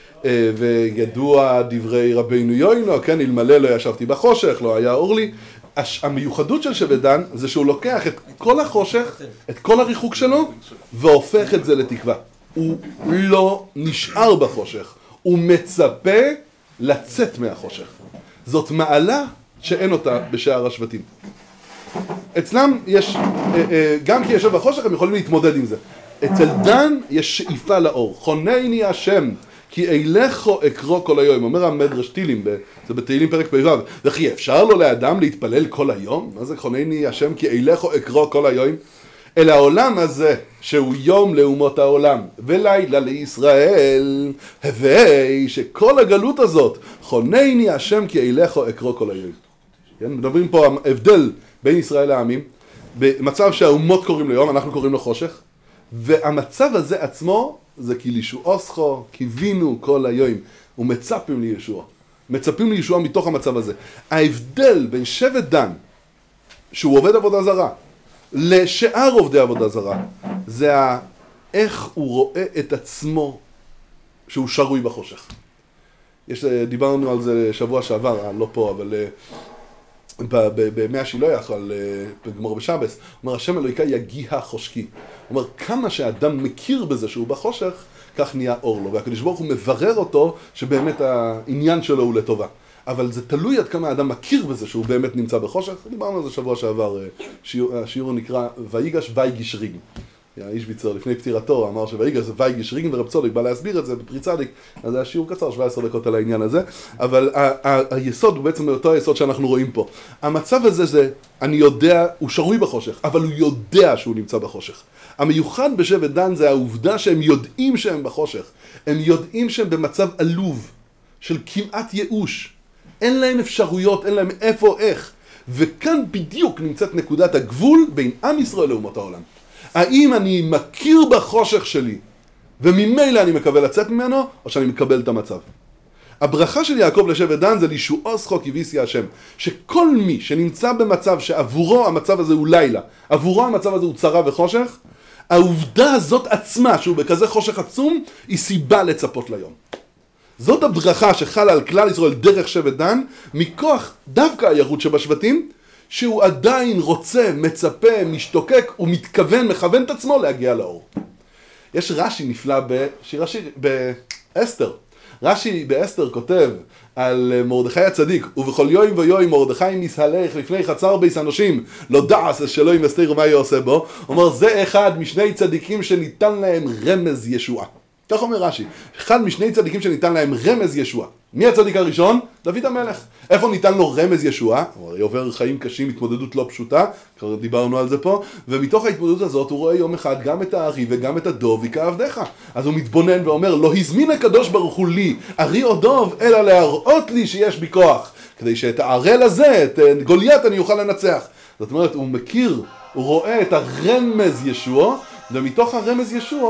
Speaker 1: וידוע דברי רבינו יוינו, כן, אלמלא לא ישבתי בחושך, לא היה אור לי. המיוחדות של שבט דן זה שהוא לוקח את כל החושך, את כל הריחוק שלו, והופך את זה לתקווה. הוא לא נשאר בחושך, הוא מצפה לצאת מהחושך. זאת מעלה שאין אותה בשאר השבטים. אצלם יש, גם כי ישב בחושך הם יכולים להתמודד עם זה. אצל דן יש שאיפה לאור. חונני השם כי אילךו אקרוא כל היום, אומר המדרש תהילים, זה בתהילים פרק פ"ו, וכי אפשר לו לאדם להתפלל כל היום? מה זה חונני השם כי אילךו אקרוא כל היום? אל העולם הזה, שהוא יום לאומות העולם, ולילה לישראל, הווי שכל הגלות הזאת, חונני השם כי אילךו אקרוא כל היום. כן? מדברים פה ההבדל בין ישראל לעמים, במצב שהאומות קוראים ליום, אנחנו קוראים לו חושך, והמצב הזה עצמו, זה כי לישוע עוזכו, קיווינו כל היום, ומצפים לישוע. מצפים לישוע מתוך המצב הזה. ההבדל בין שבט דן, שהוא עובד עבודה זרה, לשאר עובדי עבודה זרה, זה ה... איך הוא רואה את עצמו שהוא שרוי בחושך. יש, דיברנו על זה שבוע שעבר, לא פה, אבל בימי השילוח, על גמור בשבס, אומר, השם אלוהיקה יגיע חושקי. אומר, כמה שהאדם מכיר בזה שהוא בחושך, כך נהיה אור לו. והקדוש ברוך הוא מברר אותו שבאמת העניין שלו הוא לטובה. אבל זה תלוי עד כמה האדם מכיר בזה שהוא באמת נמצא בחושך. דיברנו על זה שבוע שעבר, השיעור נקרא ויגש ויגיש ריג. האיש ביצר לפני פטירתו אמר שויגש זה ויגיש ריג, ורב צודק בא להסביר את זה בפרי צדיק. אז זה השיעור קצר, שבע עשרה דקות על העניין הזה. אבל היסוד הוא בעצם אותו היסוד שאנחנו רואים פה. המצב הזה זה, אני יודע, הוא שרוי בחושך, אבל הוא יודע שהוא נמצא בחושך. המיוחד בשבט דן זה העובדה שהם יודעים שהם בחושך. הם יודעים שהם במצב עלוב, של כמעט ייאוש. אין להם אפשרויות, אין להם איפה, איך. וכאן בדיוק נמצאת נקודת הגבול בין עם ישראל לאומות העולם. האם אני מכיר בחושך שלי, וממילא אני מקבל לצאת ממנו, או שאני מקבל את המצב. הברכה של יעקב לשבט דן זה לישוע עוזכו כי וישיא השם. שכל מי שנמצא במצב שעבורו המצב הזה הוא לילה, עבורו המצב הזה הוא צרה וחושך, העובדה הזאת עצמה, שהוא בכזה חושך עצום, היא סיבה לצפות ליום. זאת הברכה שחלה על כלל ישראל דרך שבט דן, מכוח דווקא הירוד שבשבטים, שהוא עדיין רוצה, מצפה, משתוקק ומתכוון, מכוון את עצמו להגיע לאור. יש רש"י נפלא בשיר השיר, באסתר. רש"י באסתר כותב על מרדכי הצדיק, ובכל יום ויום מרדכי מסהלך לפני חצר בייס אנושים, לא דעס שלא עם אסתר ומה יעשה בו, אומר זה אחד משני צדיקים שניתן להם רמז ישועה. כך אומר רש"י, אחד משני צדיקים שניתן להם רמז ישועה. מי הצדיק הראשון? דוד המלך. איפה ניתן לו רמז ישועה? הוא עובר חיים קשים, התמודדות לא פשוטה, כבר דיברנו על זה פה, ומתוך ההתמודדות הזאת הוא רואה יום אחד גם את הארי וגם את הדוב יקע עבדיך. אז הוא מתבונן ואומר, לא הזמין הקדוש ברוך הוא לי, ארי או דוב, אלא להראות לי שיש בי כוח, כדי שאת הערל הזה, את גוליית אני אוכל לנצח. זאת אומרת, הוא מכיר, הוא רואה את הרמז ישוע, ומתוך הרמז ישוע,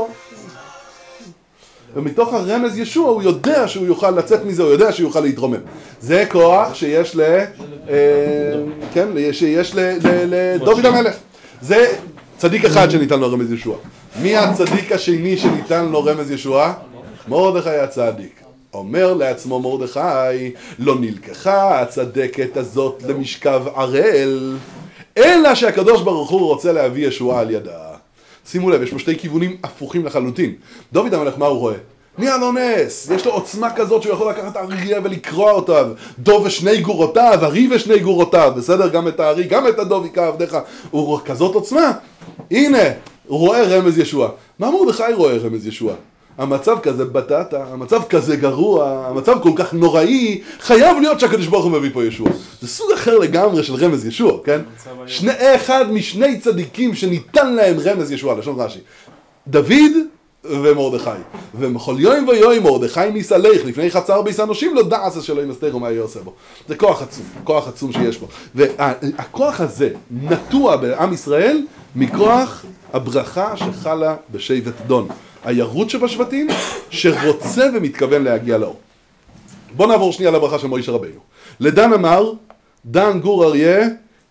Speaker 1: ומתוך הרמז ישוע הוא יודע שהוא יוכל לצאת מזה, הוא יודע שהוא יוכל להתרומם. זה כוח שיש ל... כן, שיש לדוד המלך. זה צדיק אחד שניתן לו רמז ישוע. מי הצדיק השני שניתן לו רמז ישוע? מרדכי הצדיק. אומר לעצמו מרדכי, לא נלקחה הצדקת הזאת למשכב ערל, אלא שהקדוש ברוך הוא רוצה להביא ישועה על ידה. שימו לב, יש פה שתי כיוונים הפוכים לחלוטין. דוד המלך, מה הוא רואה? נהיה לו נס, יש לו עוצמה כזאת שהוא יכול לקחת אריה ולקרוע אותיו, דוב ושני גורותיו, ארי ושני גורותיו, בסדר? גם את הארי, גם את הדוב יקע עבדיך, הוא כזאת עוצמה. הנה, הוא רואה רמז ישוע. מה מרדכי רואה רמז ישוע? המצב כזה בטטה, המצב כזה גרוע, המצב כל כך נוראי, חייב להיות שהקדוש ברוך הוא מביא פה ישוע. זה סוג אחר לגמרי של רמז ישוע, כן? שני, אחד משני צדיקים שניתן להם רמז ישוע, לשון רש"י. דוד ומרדכי. ומכל יום ויום מרדכי ניסלך, לפני חצר ביס אנושים לא דעס שלא ימסתר ומה יעשה בו. זה כוח עצום, כוח עצום שיש בו. והכוח הזה נטוע בעם ישראל מכוח הברכה שחלה בשבט דון. הירות שבשבטים שרוצה ומתכוון להגיע לאור. בוא נעבור שנייה לברכה של מוישה רבינו. לדן אמר, דן גור אריה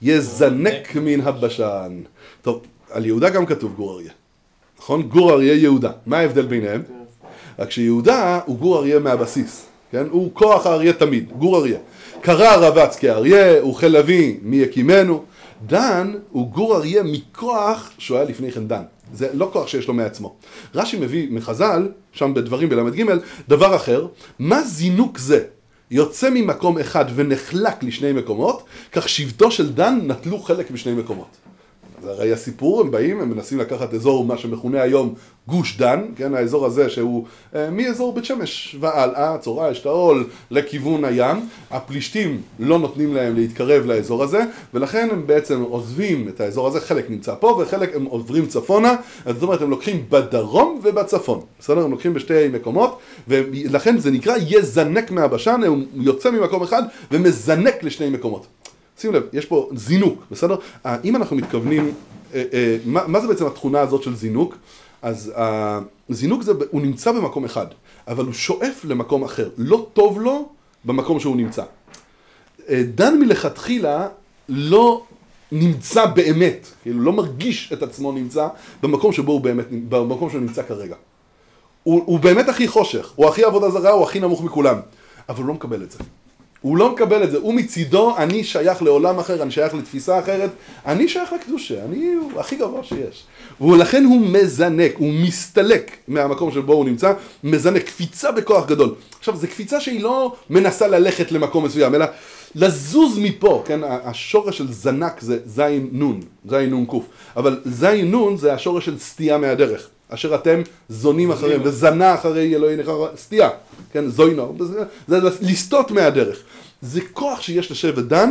Speaker 1: יזנק מן הבשן. טוב, על יהודה גם כתוב גור אריה. נכון? גור אריה יהודה. מה ההבדל ביניהם? רק שיהודה הוא גור אריה מהבסיס. כן? הוא כוח האריה תמיד, גור אריה. קרא רבץ כאריה, הוא חיל אבי מי יקימנו. דן הוא גור אריה מכוח שהוא היה לפני כן דן. זה לא כוח שיש לו מעצמו. רש"י מביא מחז"ל, שם בדברים בלמד ג' דבר אחר, מה זינוק זה? יוצא ממקום אחד ונחלק לשני מקומות, כך שבטו של דן נטלו חלק בשני מקומות. זה הרי הסיפור, הם באים, הם מנסים לקחת אזור, מה שמכונה היום גוש דן, כן, האזור הזה שהוא אה, מאזור בית שמש והלאה, צורה, אשתאול, לכיוון הים. הפלישתים לא נותנים להם להתקרב לאזור הזה, ולכן הם בעצם עוזבים את האזור הזה, חלק נמצא פה וחלק הם עוברים צפונה, זאת אומרת הם לוקחים בדרום ובצפון, בסדר? הם לוקחים בשתי מקומות, ולכן זה נקרא יזנק מהבשן, הוא יוצא ממקום אחד ומזנק לשני מקומות. שים לב, יש פה זינוק, בסדר? אם אנחנו מתכוונים, אה, אה, מה, מה זה בעצם התכונה הזאת של זינוק? אז הזינוק זה, הוא נמצא במקום אחד, אבל הוא שואף למקום אחר. לא טוב לו במקום שהוא נמצא. אה, דן מלכתחילה לא נמצא באמת, כאילו לא מרגיש את עצמו נמצא במקום שבו הוא באמת, במקום שהוא נמצא כרגע. הוא, הוא באמת הכי חושך, הוא הכי עבודה זרה, הוא הכי נמוך מכולם, אבל הוא לא מקבל את זה. הוא לא מקבל את זה, הוא מצידו, אני שייך לעולם אחר, אני שייך לתפיסה אחרת, אני שייך לקדושה, אני הוא הכי גבוה שיש. ולכן הוא מזנק, הוא מסתלק מהמקום שבו הוא נמצא, מזנק, קפיצה בכוח גדול. עכשיו, זו קפיצה שהיא לא מנסה ללכת למקום מסוים, אלא לזוז מפה, כן? השורש של זנק זה זין נון, זין נון קוף, אבל זין נון זה השורש של סטייה מהדרך. אשר אתם זונים אחריהם, וזנה אחרי אלוהי נחר, סטייה, כן, זוינו, זה, זה לסטות מהדרך. זה כוח שיש לשבט דן,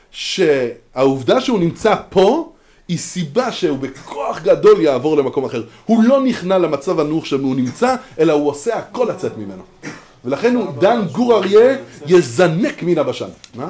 Speaker 1: שהעובדה שהוא נמצא פה, היא סיבה שהוא בכוח גדול יעבור למקום אחר. הוא לא נכנע למצב הנוח שהוא נמצא, אלא הוא עושה הכל לצאת ממנו. ולכן הוא דן גור אריה יזנק מן הבשן. מה?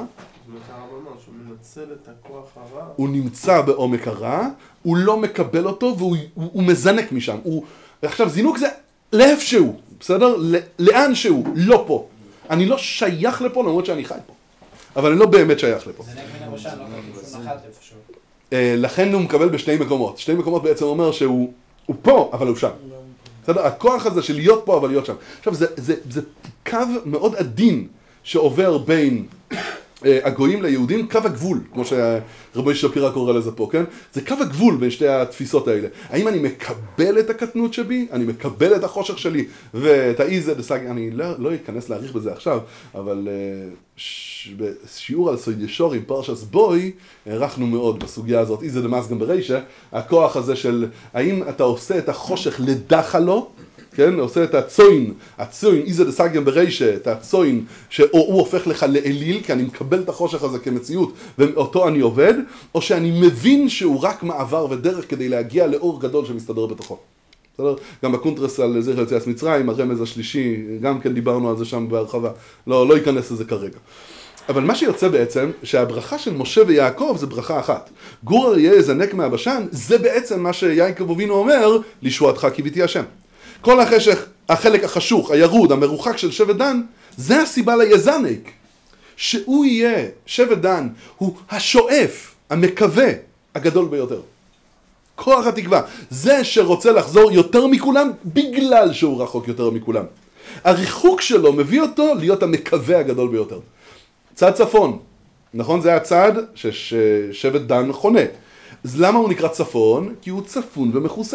Speaker 5: את הכוח הרע.
Speaker 1: הוא נמצא בעומק הרע, הוא לא מקבל אותו והוא הוא, הוא מזנק משם. הוא, עכשיו זינוק זה לאיפשהו, בסדר? לאן שהוא, לא פה. אני לא שייך לפה למרות שאני חי פה. אבל אני לא באמת שייך לפה.
Speaker 6: זנק מן הבשן, לא כתוב שהוא נחת איפשהו.
Speaker 1: לכן הוא מקבל בשני מקומות. שני מקומות בעצם אומר שהוא הוא פה, אבל הוא שם. בסדר? הכוח הזה של להיות פה, אבל להיות שם. עכשיו זה, זה, זה קו מאוד עדין שעובר בין הגויים ליהודים, קו הגבול, כמו שרבי שפירא קורא לזה פה, כן? זה קו הגבול בין שתי התפיסות האלה. האם אני מקבל את הקטנות שבי, אני מקבל את החושך שלי, ואת האיזה דסג, אני לא, לא אכנס להעריך בזה עכשיו, אבל ש... בשיעור על סוד ישור עם פרשס בוי, הערכנו מאוד בסוגיה הזאת, איזה דמאס גם ברישה, הכוח הזה של, האם אתה עושה את החושך לדחלו, כן, עושה את הצוין, הצוין, איזה דסגים ברישה, את הצוין, שהוא הופך לך לאליל, כי אני מקבל את החושך הזה כמציאות, ואותו אני עובד, או שאני מבין שהוא רק מעבר ודרך כדי להגיע לאור גדול שמסתדר בתוכו. בסדר? גם בקונטרס על זכר יציאת מצרים, הרמז השלישי, גם כן דיברנו על זה שם בהרחבה, לא, לא ייכנס לזה כרגע. אבל מה שיוצא בעצם, שהברכה של משה ויעקב זה ברכה אחת. גור אריה יזנק מהבשן, זה בעצם מה שיעקב אבינו אומר, לישועתך קיוויתי השם. כל החשך, החלק החשוך, הירוד, המרוחק של שבט דן, זה הסיבה ליזנק. שהוא יהיה, שבט דן, הוא השואף, המקווה, הגדול ביותר. כוח התקווה. זה שרוצה לחזור יותר מכולם, בגלל שהוא רחוק יותר מכולם. הריחוק שלו מביא אותו להיות המקווה הגדול ביותר. צד צפון, נכון? זה הצד ששבט דן חונה. אז למה הוא נקרא צפון? כי הוא צפון ומכוסה.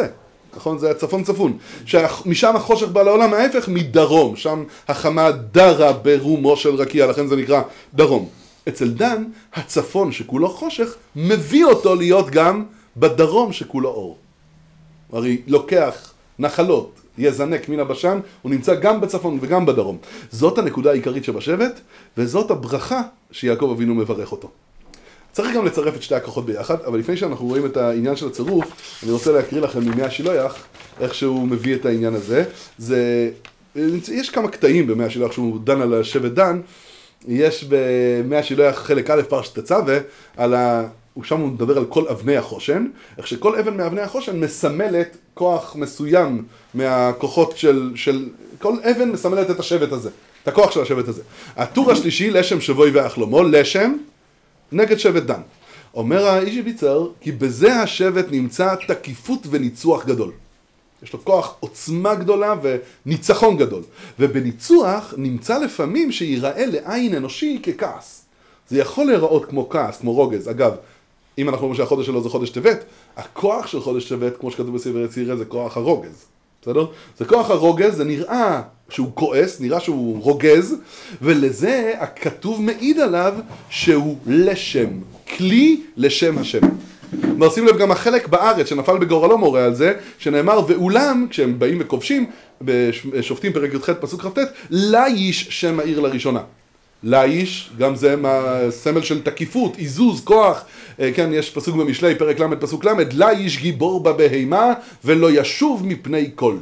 Speaker 1: נכון? זה הצפון צפון. משם החושך בא לעולם, ההפך מדרום. שם החמה דרה ברומו של רקיע, לכן זה נקרא דרום. אצל דן, הצפון שכולו חושך, מביא אותו להיות גם בדרום שכולו אור. הרי לוקח נחלות, יזנק מן הבשן, הוא נמצא גם בצפון וגם בדרום. זאת הנקודה העיקרית שבשבט, וזאת הברכה שיעקב אבינו מברך אותו. צריך גם לצרף את שתי הכוחות ביחד, אבל לפני שאנחנו רואים את העניין של הצירוף, אני רוצה להקריא לכם מימי השילוח, איך שהוא מביא את העניין הזה. זה, יש כמה קטעים במי השילוח שהוא דן על השבט דן, יש במי השילוח חלק א' פרשת תצווה, על ה... שם הוא מדבר על כל אבני החושן, איך שכל אבן מאבני החושן מסמלת כוח מסוים מהכוחות של, של... כל אבן מסמלת את השבט הזה, את הכוח של השבט הזה. הטור השלישי, לשם שבוי ואחלומו, לשם נגד שבט דן. אומר האיש ביצר, כי בזה השבט נמצא תקיפות וניצוח גדול. יש לו כוח עוצמה גדולה וניצחון גדול. ובניצוח נמצא לפעמים שיראה לעין אנושי ככעס. זה יכול להיראות כמו כעס, כמו רוגז. אגב, אם אנחנו אומרים שהחודש שלו זה חודש טבת, הכוח של חודש טבת, כמו שכתוב בספר יצירה, זה כוח הרוגז. בסדר? זה כוח הרוגז, זה נראה שהוא כועס, נראה שהוא רוגז, ולזה הכתוב מעיד עליו שהוא לשם, כלי לשם השם. שים לב גם החלק בארץ שנפל בגורלו מורה על זה, שנאמר ואולם, כשהם באים וכובשים, בשופטים פרק י"ח פסוק כ"ט, לאיש שם העיר לראשונה. לאיש, גם זה סמל של תקיפות, איזוז, כוח, כן, יש פסוק במשלי, פרק ל' פסוק ל', לאיש גיבור בבהמה ולא ישוב מפני כל.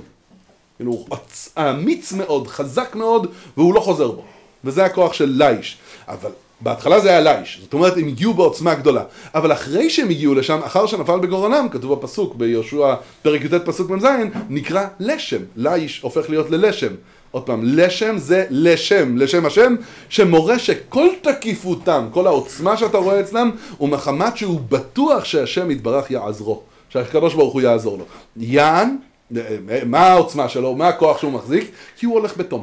Speaker 1: הוא אמיץ מאוד, חזק מאוד, והוא לא חוזר בו. וזה הכוח של לאיש. אבל בהתחלה זה היה לאיש, זאת אומרת, הם הגיעו בעוצמה גדולה. אבל אחרי שהם הגיעו לשם, אחר שנפל בגורלם, כתוב בפסוק, ביהושע פרק י"ט פסוק מ"ז, נקרא לשם. לאיש הופך להיות ללשם. עוד פעם, לשם זה לשם, לשם השם, שמורה שכל תקיפותם, כל העוצמה שאתה רואה אצלם, הוא מחמת שהוא בטוח שהשם יתברך יעזרו, שהקדוש ברוך הוא יעזור לו. יען, מה העוצמה שלו, מה הכוח שהוא מחזיק? כי הוא הולך בתום.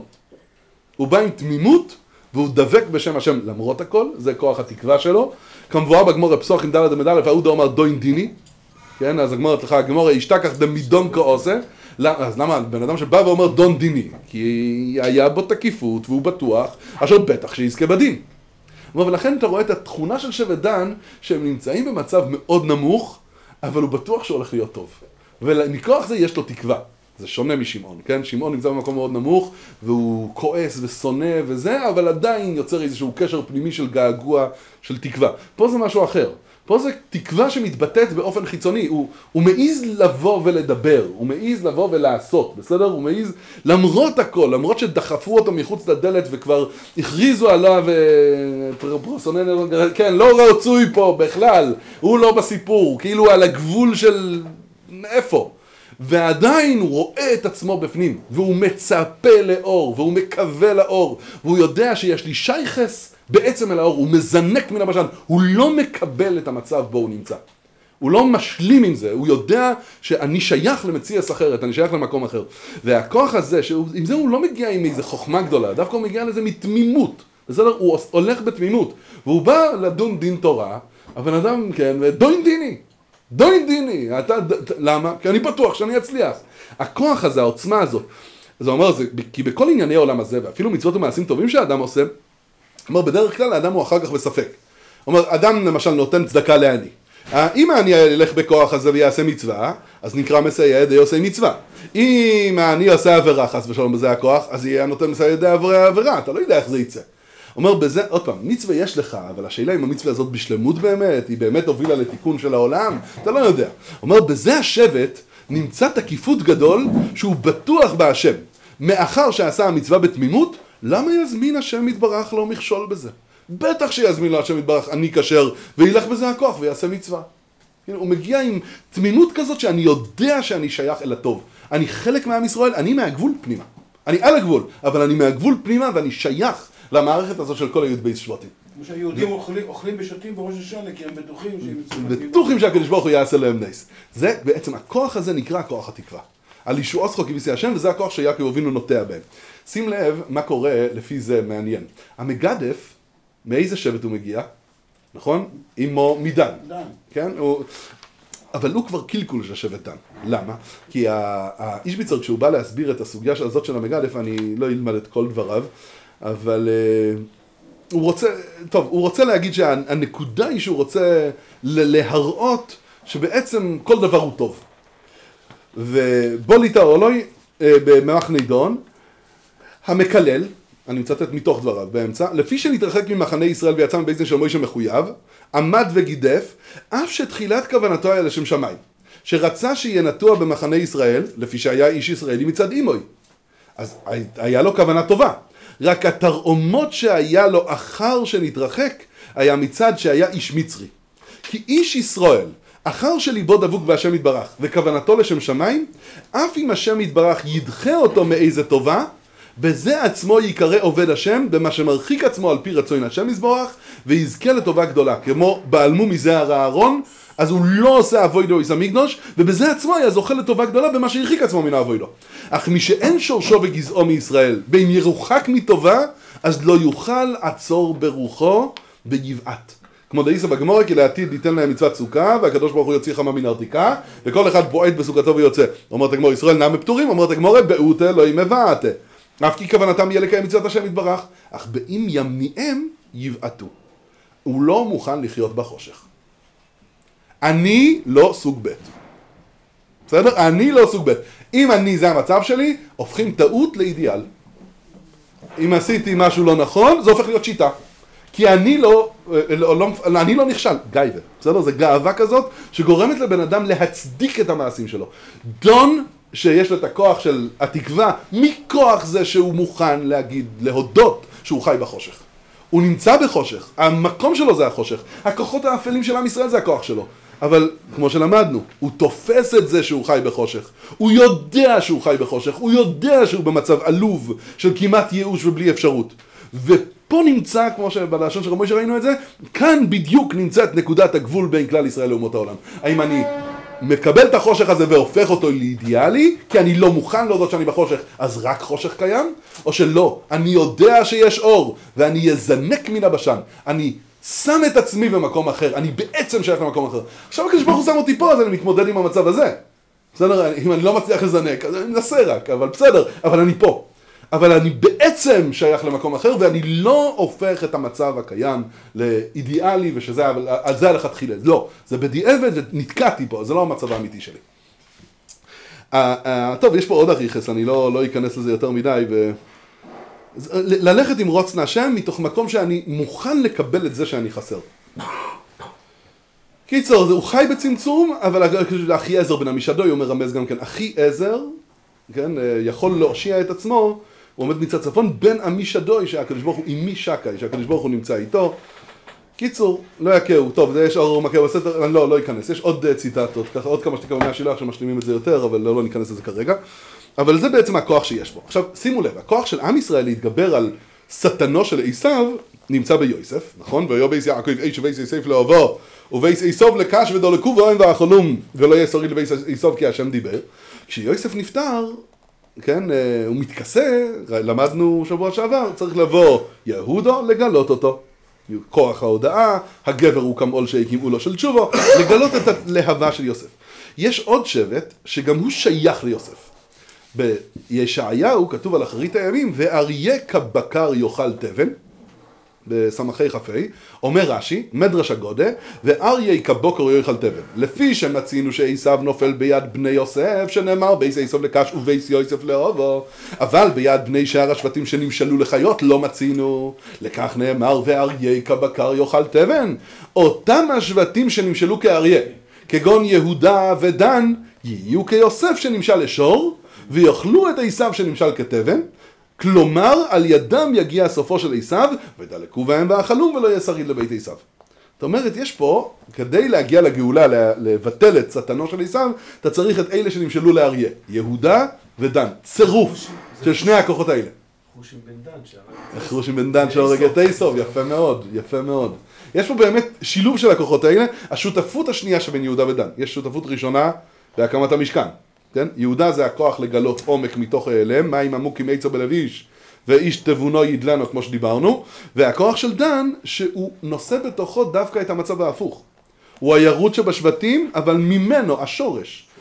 Speaker 1: הוא בא עם תמימות, והוא דבק בשם השם למרות הכל, זה כוח התקווה שלו. כמבואר בגמור פסוחים ד' עמוד א', ההוא דאמר דוין דיני, כן, אז הגמור לך, הגמור ישתכח דמידון כעושה, אז למה בן אדם שבא ואומר דון דיני? כי היה בו תקיפות והוא בטוח, אשר בטח שיזכה בדין. ולכן אתה רואה את התכונה של שבט דן, שהם נמצאים במצב מאוד נמוך, אבל הוא בטוח שהולך להיות טוב. ומכוח זה יש לו תקווה. זה שונה משמעון, כן? שמעון נמצא במקום מאוד נמוך, והוא כועס ושונא וזה, אבל עדיין יוצר איזשהו קשר פנימי של געגוע, של תקווה. פה זה משהו אחר. פה זה תקווה שמתבטאת באופן חיצוני, הוא, הוא מעיז לבוא ולדבר, הוא מעיז לבוא ולעשות, בסדר? הוא מעיז למרות הכל, למרות שדחפו אותו מחוץ לדלת וכבר הכריזו עליו, פרסונל, כן, לא רצוי פה בכלל, הוא לא בסיפור, כאילו על הגבול של איפה? ועדיין הוא רואה את עצמו בפנים, והוא מצפה לאור, והוא מקווה לאור, והוא יודע שיש לי שייכס בעצם אל האור, הוא מזנק מן הבשן, הוא לא מקבל את המצב בו הוא נמצא. הוא לא משלים עם זה, הוא יודע שאני שייך למציאס אחרת, אני שייך למקום אחר. והכוח הזה, עם זה הוא לא מגיע עם איזו חוכמה גדולה, דווקא הוא מגיע לזה מתמימות. בסדר? הוא הולך בתמימות, והוא בא לדון דין תורה, הבן אדם, כן, ודוין דיני. דוין דיני, אתה, למה? כי אני בטוח שאני אצליח. הכוח הזה, העוצמה הזאת, זה אומר, זה, כי בכל ענייני העולם הזה, ואפילו מצוות ומעשים טובים שהאדם עושה, אומר, בדרך כלל האדם הוא אחר כך בספק. אומר, אדם למשל נותן צדקה לעני. אם העני ילך בכוח הזה ויעשה מצווה, אז נקרא מסייע ידי עושה מצווה. אם העני עושה עבירה, חס ושלום בזה הכוח, אז יהיה נותן מסייע ידי עבירה, אתה לא יודע איך זה יצא. אומר בזה, עוד פעם, מצווה יש לך, אבל השאלה אם המצווה הזאת בשלמות באמת, היא באמת הובילה לתיקון של העולם, אתה לא יודע. אומר, בזה השבט נמצא תקיפות גדול שהוא בטוח בהשם. מאחר שעשה המצווה בתמימות, למה יזמין השם יתברך לא מכשול בזה? בטח שיזמין לו השם יתברך אני כשר, וילך בזה הכוח ויעשה מצווה. הוא מגיע עם תמימות כזאת שאני יודע שאני שייך אל הטוב. אני חלק מעם ישראל, אני מהגבול פנימה. אני על הגבול, אבל אני מהגבול פנימה ואני שייך למערכת הזאת של כל היהוד בית שבטים.
Speaker 3: כמו שהיהודים אוכלים ושותים בראש השנה, כי הם בטוחים שהם יצאו.
Speaker 1: בטוחים שהקדוש ברוך הוא יעשה להם נס. זה בעצם, הכוח הזה נקרא כוח התקווה. על ישועו שחוק כביסי השם, וזה הכוח שיעקב אבינו נוטע בהם. שים לב מה קורה לפי זה מעניין. המגדף, מאיזה שבט הוא מגיע? נכון? אמו מדן.
Speaker 3: דן.
Speaker 1: כן? הוא... אבל הוא כבר קלקול של שבט דן. למה? כי האישביצר, כשהוא בא להסביר את הסוגיה הזאת של המגדף, אני לא אלמד את כל דבריו, אבל הוא רוצה, טוב, הוא רוצה להגיד שהנקודה היא שהוא רוצה להראות שבעצם כל דבר הוא טוב. ובוא ליטאורולוי במחנה דון, המקלל, אני מצטט מתוך דבריו באמצע, לפי שנתרחק ממחנה ישראל ויצא מבית דין של מוישה מחויב, עמד וגידף, אף שתחילת כוונתו היה לשם שמיים, שרצה שיהיה נטוע במחנה ישראל, לפי שהיה איש ישראלי מצד אימוי. אז היה לו כוונה טובה. רק התרעומות שהיה לו אחר שנתרחק, היה מצד שהיה איש מצרי. כי איש ישראל, אחר שליבו דבוק בהשם יתברך, וכוונתו לשם שמיים, אף אם השם יתברך ידחה אותו מאיזה טובה, בזה עצמו יקרא עובד השם, במה שמרחיק עצמו על פי רצון השם יתברך, ויזכה לטובה גדולה. כמו בעלמו מזער הארון, אז הוא לא עושה אבוידו איס המקדוש, ובזה עצמו היה זוכה לטובה גדולה במה שהרחיק עצמו מן האבוידו. אך מי שאין שורשו וגזעו מישראל, בין ירוחק מטובה, אז לא יוכל עצור ברוחו בגבעת. כמו דאיסא בגמרא, כי לעתיד ייתן להם מצוות סוכה, והקדוש ברוך הוא יוציא חמה מן ארתיקה, וכל אחד בועט בסוכתו ויוצא. אומרת הגמרא, ישראל נם פטורים, אומרת הגמרא, בעוטה לא ימבעתה. אף כי כוונתם יהיה לקיים מצוות השם יתברך, אך באם ימניהם יבעטו. הוא לא מוכן לחיות בחושך. אני לא סוג ב'. בסדר? אני לא סוג ב'. אם אני זה המצב שלי, הופכים טעות לאידיאל. אם עשיתי משהו לא נכון, זה הופך להיות שיטה. כי אני לא, לא, לא, אני לא נכשל, גייבר. בסדר? זה גאווה כזאת שגורמת לבן אדם להצדיק את המעשים שלו. דון שיש לו את הכוח של התקווה, מכוח זה שהוא מוכן להגיד, להודות שהוא חי בחושך. הוא נמצא בחושך, המקום שלו זה החושך, הכוחות האפלים של עם ישראל זה הכוח שלו. אבל כמו שלמדנו, הוא תופס את זה שהוא חי בחושך. הוא יודע שהוא חי בחושך, הוא יודע שהוא במצב עלוב של כמעט ייאוש ובלי אפשרות. ופה נמצא, כמו שבלשון של רמוי שראינו את זה, כאן בדיוק נמצאת נקודת הגבול בין כלל ישראל לאומות העולם. האם אני מקבל את החושך הזה והופך אותו לאידיאלי, כי אני לא מוכן להודות שאני בחושך, אז רק חושך קיים? או שלא, אני יודע שיש אור, ואני יזנק מן הבשן. אני שם את עצמי במקום אחר, אני בעצם שייך למקום אחר. עכשיו הקדוש ברוך הוא שם אותי פה, אז אני מתמודד עם המצב הזה. בסדר? אם אני לא מצליח לזנק, אז אני מנסה רק, אבל בסדר, אבל אני פה. אבל אני בעצם שייך למקום אחר, ואני לא הופך את המצב הקיים לאידיאלי, ושזה, אבל על זה הלכת תחילה. לא, זה בדיעבד, ונתקעתי פה, זה לא המצב האמיתי שלי. טוב, יש פה עוד אריכס, אני לא, לא אכנס לזה יותר מדי, ו... ללכת עם רוצן השם מתוך מקום שאני מוכן לקבל את זה שאני חסר. קיצור, הוא חי בצמצום, אבל אחי עזר בן עמישדוי, הוא מרמז גם כן, אחי עזר, כן, יכול להושיע את עצמו, הוא עומד מצד צפון, בן עמישדוי, שהקדוש ברוך הוא אימי שקאי, שהקדוש ברוך הוא נמצא איתו. קיצור, לא יקהו, טוב, יש אור מקהו בסתר, אני לא, לא אכנס, יש עוד ציטטות, ככה, עוד כמה שתיקה מהשילוח שמשלימים את זה יותר, אבל לא, לא ניכנס לזה כרגע. אבל זה בעצם הכוח שיש בו. עכשיו, שימו לב, הכוח של עם ישראל להתגבר על שטנו של עשיו, נמצא ביוסף, נכון? ויובייס יעקב איש ובייס יוסף לאהובו, ובייס עשיו לקש ודולקו ואוהן ואכלום, ולא יהיה שריד לבייס עשיו כי השם דיבר. כשיוסף נפטר, כן, הוא מתכסה, למדנו שבוע שעבר, צריך לבוא יהודו לגלות אותו. כוח ההודעה, הגבר הוא כמעול שהקימו לו של תשובו, לגלות את הלהבה של יוסף. יש עוד שבט שגם הוא שייך ליוסף. בישעיהו כתוב על אחרית הימים, ואריה כבקר יאכל תבן, בסמכי חפי, אומר רש"י, מדרש הגודה, ואריה כבוקר יאכל תבן. לפי שמצינו שעשיו נופל ביד בני יוסף, שנאמר בייס עשיו לקש ובייס יוסף לאהובו, אבל ביד בני שאר השבטים שנמשלו לחיות לא מצינו, לכך נאמר ואריה כבקר יאכל תבן. אותם השבטים שנמשלו כאריה, כגון יהודה ודן, יהיו כיוסף שנמשל לשור, ויאכלו את עשיו שנמשל כתבן, כלומר על ידם יגיע סופו של עשיו, ודלקו בהם ואכלום ולא יהיה שריד לבית עשיו. זאת אומרת, יש פה, כדי להגיע לגאולה, לבטל את שטנו של עשיו, אתה צריך את אלה שנמשלו לאריה, יהודה ודן, צירוף של שני הכוחות האלה.
Speaker 6: חושים בן דן שהרג.
Speaker 1: חושים בן דן שהרג את עשיו, יפה מאוד, יפה מאוד. יש פה באמת שילוב של הכוחות האלה, השותפות השנייה שבין יהודה ודן. יש שותפות ראשונה בהקמת המשכן. כן? יהודה זה הכוח לגלות עומק מתוך העלם, מים עמוקים עצה בלביש, ואיש תבונו ידלנו כמו שדיברנו, והכוח של דן שהוא נושא בתוכו דווקא את המצב ההפוך. הוא הירות שבשבטים, אבל ממנו, השורש,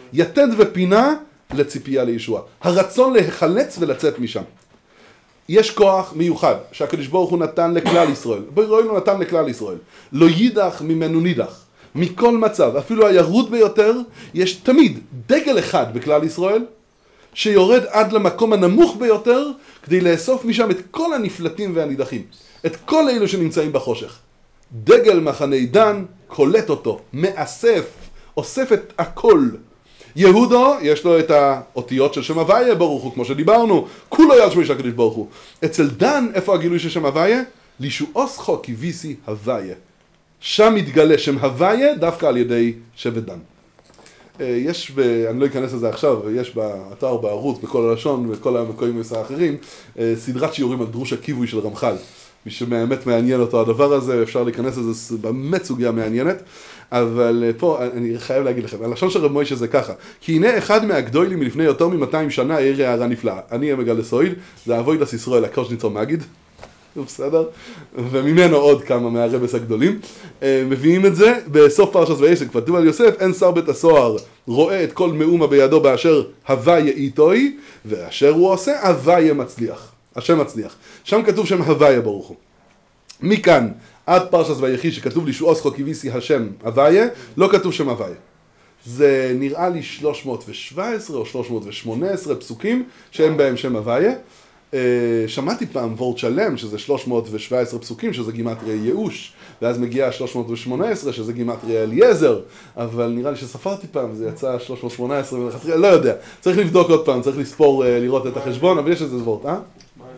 Speaker 1: יתד ופינה לציפייה לישוע. הרצון להיחלץ ולצאת משם. יש כוח מיוחד שהקדוש ברוך הוא נתן לכלל ישראל. בואי רואים לו נתן לכלל ישראל. לא יידח ממנו נידח. מכל מצב, אפילו הירוד ביותר, יש תמיד דגל אחד בכלל ישראל, שיורד עד למקום הנמוך ביותר, כדי לאסוף משם את כל הנפלטים והנידחים. את כל אלו שנמצאים בחושך. דגל מחנה דן, קולט אותו, מאסף, אוסף את הכל. יהודו, יש לו את האותיות של שם הוויה ברוך הוא, כמו שדיברנו, כולו יד שמי של הקדוש ברוך הוא. אצל דן, איפה הגילוי של שם הוויה? לישועוס חו כביסי הוויה. שם מתגלה שם הוויה דווקא על ידי שבט דן. יש, אני לא אכנס לזה עכשיו, יש באתר, בערוץ, בכל הלשון, בכל המקומים האחרים, סדרת שיעורים על דרוש הכיווי של רמח"ל. מי שבאמת מעניין אותו הדבר הזה, אפשר להיכנס לזה באמת סוגיה מעניינת. אבל פה אני חייב להגיד לכם, הלשון של רב מוישה זה ככה, כי הנה אחד מהגדולים מלפני יותר מ-מאתיים שנה העיר הערה נפלאה. אני המגלה סויד, זה אבוידס ישראל, הקושניצר מגיד, בסדר? וממנו עוד כמה מהרבס הגדולים. מביאים את זה בסוף פרשת וישב, כתוב על יוסף, אין שר בית הסוהר רואה את כל מאומה בידו באשר הוויה איתוי, ואשר הוא עושה, הוויה מצליח. השם מצליח. שם כתוב שם הוויה ברוך הוא. מכאן עד פרשת ויחי שכתוב לישועוס חו כביסי השם הוויה, לא כתוב שם הוויה. זה נראה לי שלוש מאות שבע עשרה או שלוש מאות שמונה עשרה פסוקים שהם בהם שם הוויה. שמעתי פעם וורט שלם שזה שלוש מאות שבע עשרה פסוקים שזה גימטריה ייאוש, ואז מגיע שלוש מאות שמונה עשרה שזה גימטריה אליעזר, אבל נראה לי שספרתי פעם זה יצא שלוש מאות שמונה עשרה ולחתריה, לא יודע, צריך לבדוק עוד פעם, צריך לספור, לראות את החשבון, אבל יש איזה וורט, אה?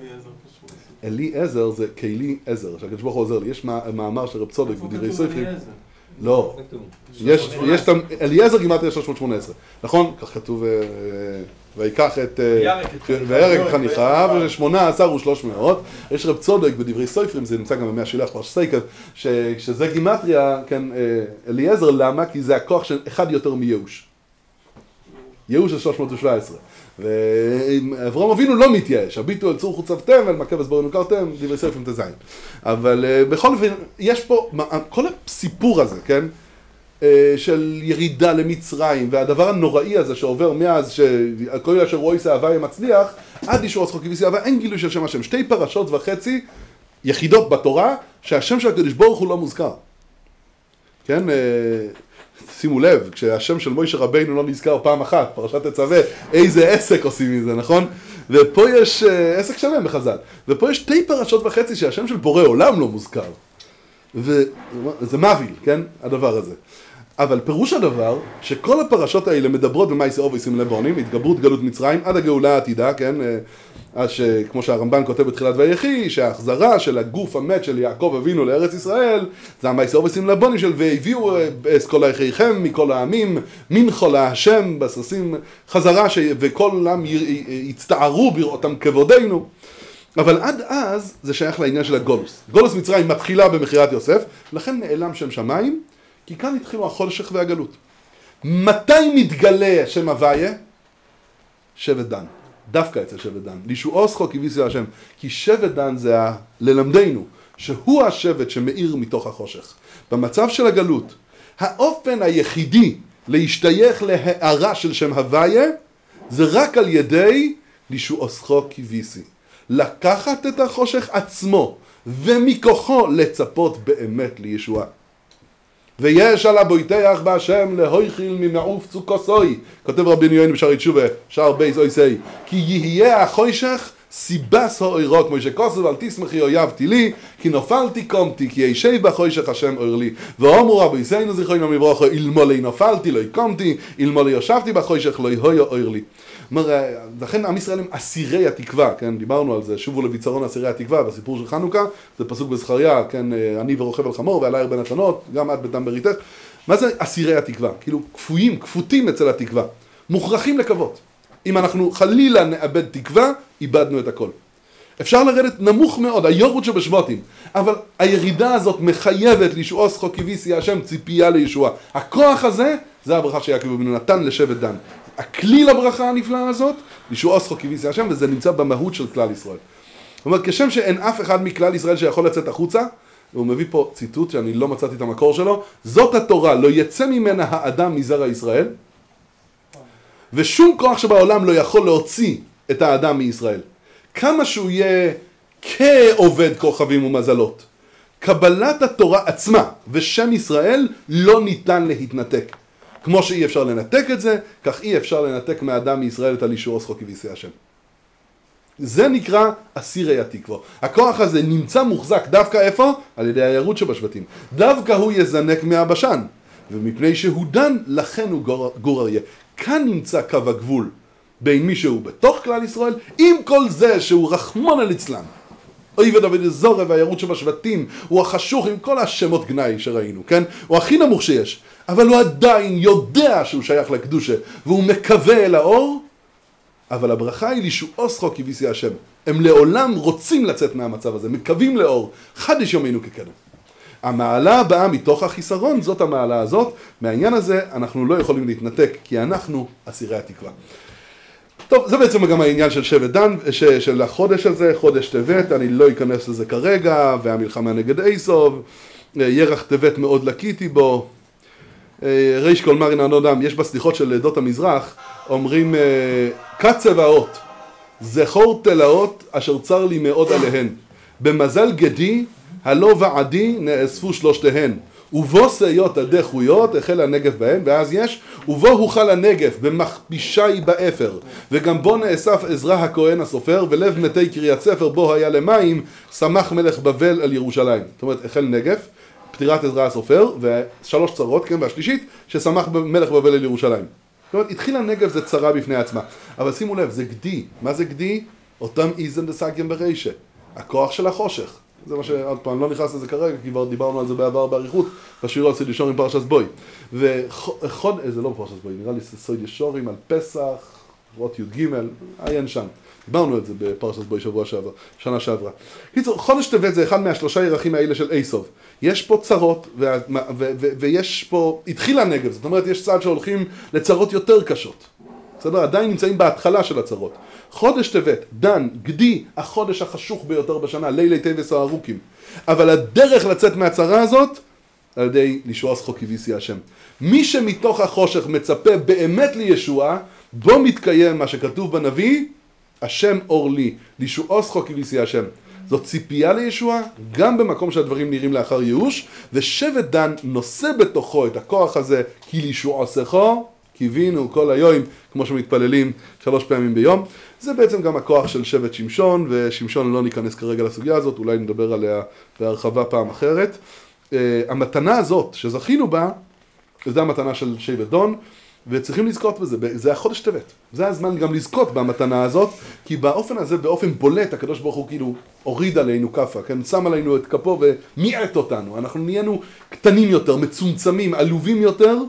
Speaker 1: אליעזר זה כאלי עזר, שהקדוש ברוך הוא עוזר לי, יש מאמר של רב צודק בדברי סופרים. לא, יש, יש, אליעזר גימטריה שלוש מאות שמונה עשרה, נכון? כך כתוב, ויקח את, וירק את חניכה, ושמונה עשר ושלוש מאות, יש רב צודק בדברי סופרים, זה נמצא גם במאה שילח פרש סייקת, שזה גימטריה, כן, אליעזר, למה? כי זה הכוח של אחד יותר מייאוש. ייאוש של שלוש מאות שבע עשרה. ואברהם אבינו לא מתייאש, הביטו אל צור חוצבתם ואל מכה וסבורנו קרתם, דברי ספרים תזיים. אבל בכל אופן, יש פה, כל הסיפור הזה, כן, של ירידה למצרים, והדבר הנוראי הזה שעובר מאז שכל אשר רואי שההוויה מצליח, עד לישועוס חו כביסי הוויה, אין גילוי של שם השם. שתי פרשות וחצי יחידות בתורה, שהשם של הקדוש ברוך הוא לא מוזכר. כן, שימו לב, כשהשם של מוישה רבינו לא נזכר פעם אחת, פרשת תצווה, איזה עסק עושים מזה, נכון? ופה יש עסק שלם בחז"ל, ופה יש שתי פרשות וחצי שהשם של בורא עולם לא מוזכר. וזה מביל, כן? הדבר הזה. אבל פירוש הדבר, שכל הפרשות האלה מדברות במאיסי אובייסים לבונים, התגברות גלות מצרים, עד הגאולה העתידה, כן? אז שכמו שהרמב"ן כותב בתחילת ויחי, שההחזרה של הגוף המת של יעקב אבינו לארץ ישראל, זה המאיסי אובייסים לבונים של והביאו כל אחיכם מכל העמים, מנחו להשם, בסוסים חזרה, ש... וכל עולם יצטערו בראותם כבודנו. אבל עד אז זה שייך לעניין של הגולוס. גולוס מצרים מתחילה במכירת יוסף, לכן נעלם שם שמיים, כי כאן התחילו החושך והגלות. מתי מתגלה שם הוויה? שבט דן. דווקא אצל שבט דן. לישועוס חו כביסי השם. כי שבט דן זה ה... ללמדנו, שהוא השבט שמאיר מתוך החושך. במצב של הגלות, האופן היחידי להשתייך להערה של שם הוויה, זה רק על ידי לישועוס חו כביסי. לקחת את החושך עצמו, ומכוחו לצפות באמת לישועה. ויש על הבויתח בהשם להויחיל ממעוף צוקוסוי, כותב רבי יוין בשערי תשובה, שער בייס אויסי, כי יהיה החושך סיבס האוירו, כמו שכוסף אל תשמחי אויבתי לי, כי נופלתי קומתי, כי ישב בחושך השם אויר לי. ואומרו רבי יסיינו זיכרונו לברכה, אלמלא נופלתי לא קומתי, אלמלא ישבתי בחושך לא יהיה אויר לי. לכן עם ישראל הם אסירי התקווה, כן, דיברנו על זה, שובו לביצרון אסירי התקווה, בסיפור של חנוכה, זה פסוק בזכריה, כן, אני ורוכב על חמור ועלי הרבה נתנות, גם את בדם בריתך. מה זה אסירי התקווה? כאילו, כפויים, כפותים אצל התקווה, מוכרחים לקוות. אם אנחנו חלילה נאבד תקווה, איבדנו את הכל. אפשר לרדת נמוך מאוד, היורות שבשבותים, אבל הירידה הזאת מחייבת לישועוס חו כביסי השם, ציפייה לישועה. הכוח הזה, זה הברכה שיעקב אבינו נתן לשבט דן. הכלי לברכה הנפלאה הזאת, לישועוס חו כביסי השם, וזה נמצא במהות של כלל ישראל. זאת אומרת, כשם שאין אף אחד מכלל ישראל שיכול לצאת החוצה, והוא מביא פה ציטוט שאני לא מצאתי את המקור שלו, זאת התורה, לא יצא ממנה האדם מזרע ישראל, ושום כוח שבעולם לא יכול להוציא את האדם מישראל. כמה שהוא יהיה כעובד כוכבים ומזלות. קבלת התורה עצמה ושם ישראל לא ניתן להתנתק. כמו שאי אפשר לנתק את זה, כך אי אפשר לנתק מהאדם מישראל את הלישור אסחו כביסי השם. זה נקרא אסירי התקווה. הכוח הזה נמצא מוחזק דווקא איפה? על ידי הירות שבשבטים. דווקא הוא יזנק מהבשן. ומפני שהוא דן, לכן הוא גור, גור אריה. כאן נמצא קו הגבול בין מי שהוא בתוך כלל ישראל, עם כל זה שהוא רחמון על אצלם. אוי ודוד זורה והירות שבשבטים, הוא החשוך עם כל השמות גנאי שראינו, כן? הוא הכי נמוך שיש, אבל הוא עדיין יודע שהוא שייך לקדושה, והוא מקווה אל האור, אבל הברכה היא לישועו שכו כביסי השם. הם לעולם רוצים לצאת מהמצב הזה, מקווים לאור, חדש יומנו כקדם. המעלה הבאה מתוך החיסרון, זאת המעלה הזאת. מהעניין הזה אנחנו לא יכולים להתנתק, כי אנחנו אסירי התקווה. טוב, זה בעצם גם העניין של שבט דן, של החודש הזה, חודש טבת, אני לא אכנס לזה כרגע, והמלחמה נגד עשיו, ירח טבת מאוד לקיתי בו, ריש כל מרין הנודם, יש בסליחות של עדות המזרח, אומרים, קצב האות, זכור תלאות אשר צר לי מאוד עליהן, במזל גדי, הלא ועדי נאספו שלושתהן, ובו סיות הדחויות החל הנגף בהם, ואז יש, ובו הוכל הנגף במכפישי באפר, וגם בו נאסף עזרא הכהן הסופר, ולב מתי קריית ספר בו היה למים, שמח מלך בבל על ירושלים. זאת אומרת, החל נגף, פטירת עזרא הסופר, ושלוש צרות, כן, והשלישית, ששמח מלך בבל על ירושלים. זאת אומרת, התחיל הנגף זה צרה בפני עצמה. אבל שימו לב, זה גדי. מה זה גדי? אותם איזן דסגים ברישה. הכוח של החושך. זה מה שעוד פעם, לא נכנס לזה כרגע, כי כבר דיברנו על זה בעבר באריכות, בשיעור על סוד ישורים פרשת בוי. וחוד, זה לא פרשת בוי, נראה לי סוד ישורים על פסח, רות י' ג', עיין שם. דיברנו את זה בפרשת בוי שבוע שעבר, שנה שעברה. קיצור, חודש טבת זה אחד מהשלושה ירחים האלה של עשיו. יש פה צרות, ו- ו- ו- ו- ויש פה, התחיל הנגב, זאת אומרת, יש צעד שהולכים לצרות יותר קשות. בסדר? עדיין נמצאים בהתחלה של הצרות. חודש טבת, דן, גדי, החודש החשוך ביותר בשנה, לילי טבס הארוכים. אבל הדרך לצאת מהצרה הזאת, על ידי לישוע שכו כביסי השם. מי שמתוך החושך מצפה באמת לישוע, בו מתקיים מה שכתוב בנביא, השם אור לי, לישוע שכו כביסי השם. זאת ציפייה לישוע, גם במקום שהדברים נראים לאחר ייאוש, ושבט דן נושא בתוכו את הכוח הזה, כי לישוע שכו, קיווינו כל היום, כמו שמתפללים שלוש פעמים ביום. זה בעצם גם הכוח של שבט שמשון, ושמשון לא ניכנס כרגע לסוגיה הזאת, אולי נדבר עליה בהרחבה פעם אחרת. Uh, המתנה הזאת שזכינו בה, זה המתנה של שבט דון, וצריכים לזכות בזה, זה החודש טבת. זה הזמן גם לזכות במתנה הזאת, כי באופן הזה, באופן בולט, הקדוש ברוך הוא כאילו הוריד עלינו כפה, כן? שם עלינו את כפו ומיעט אותנו. אנחנו נהיינו קטנים יותר, מצומצמים, עלובים יותר,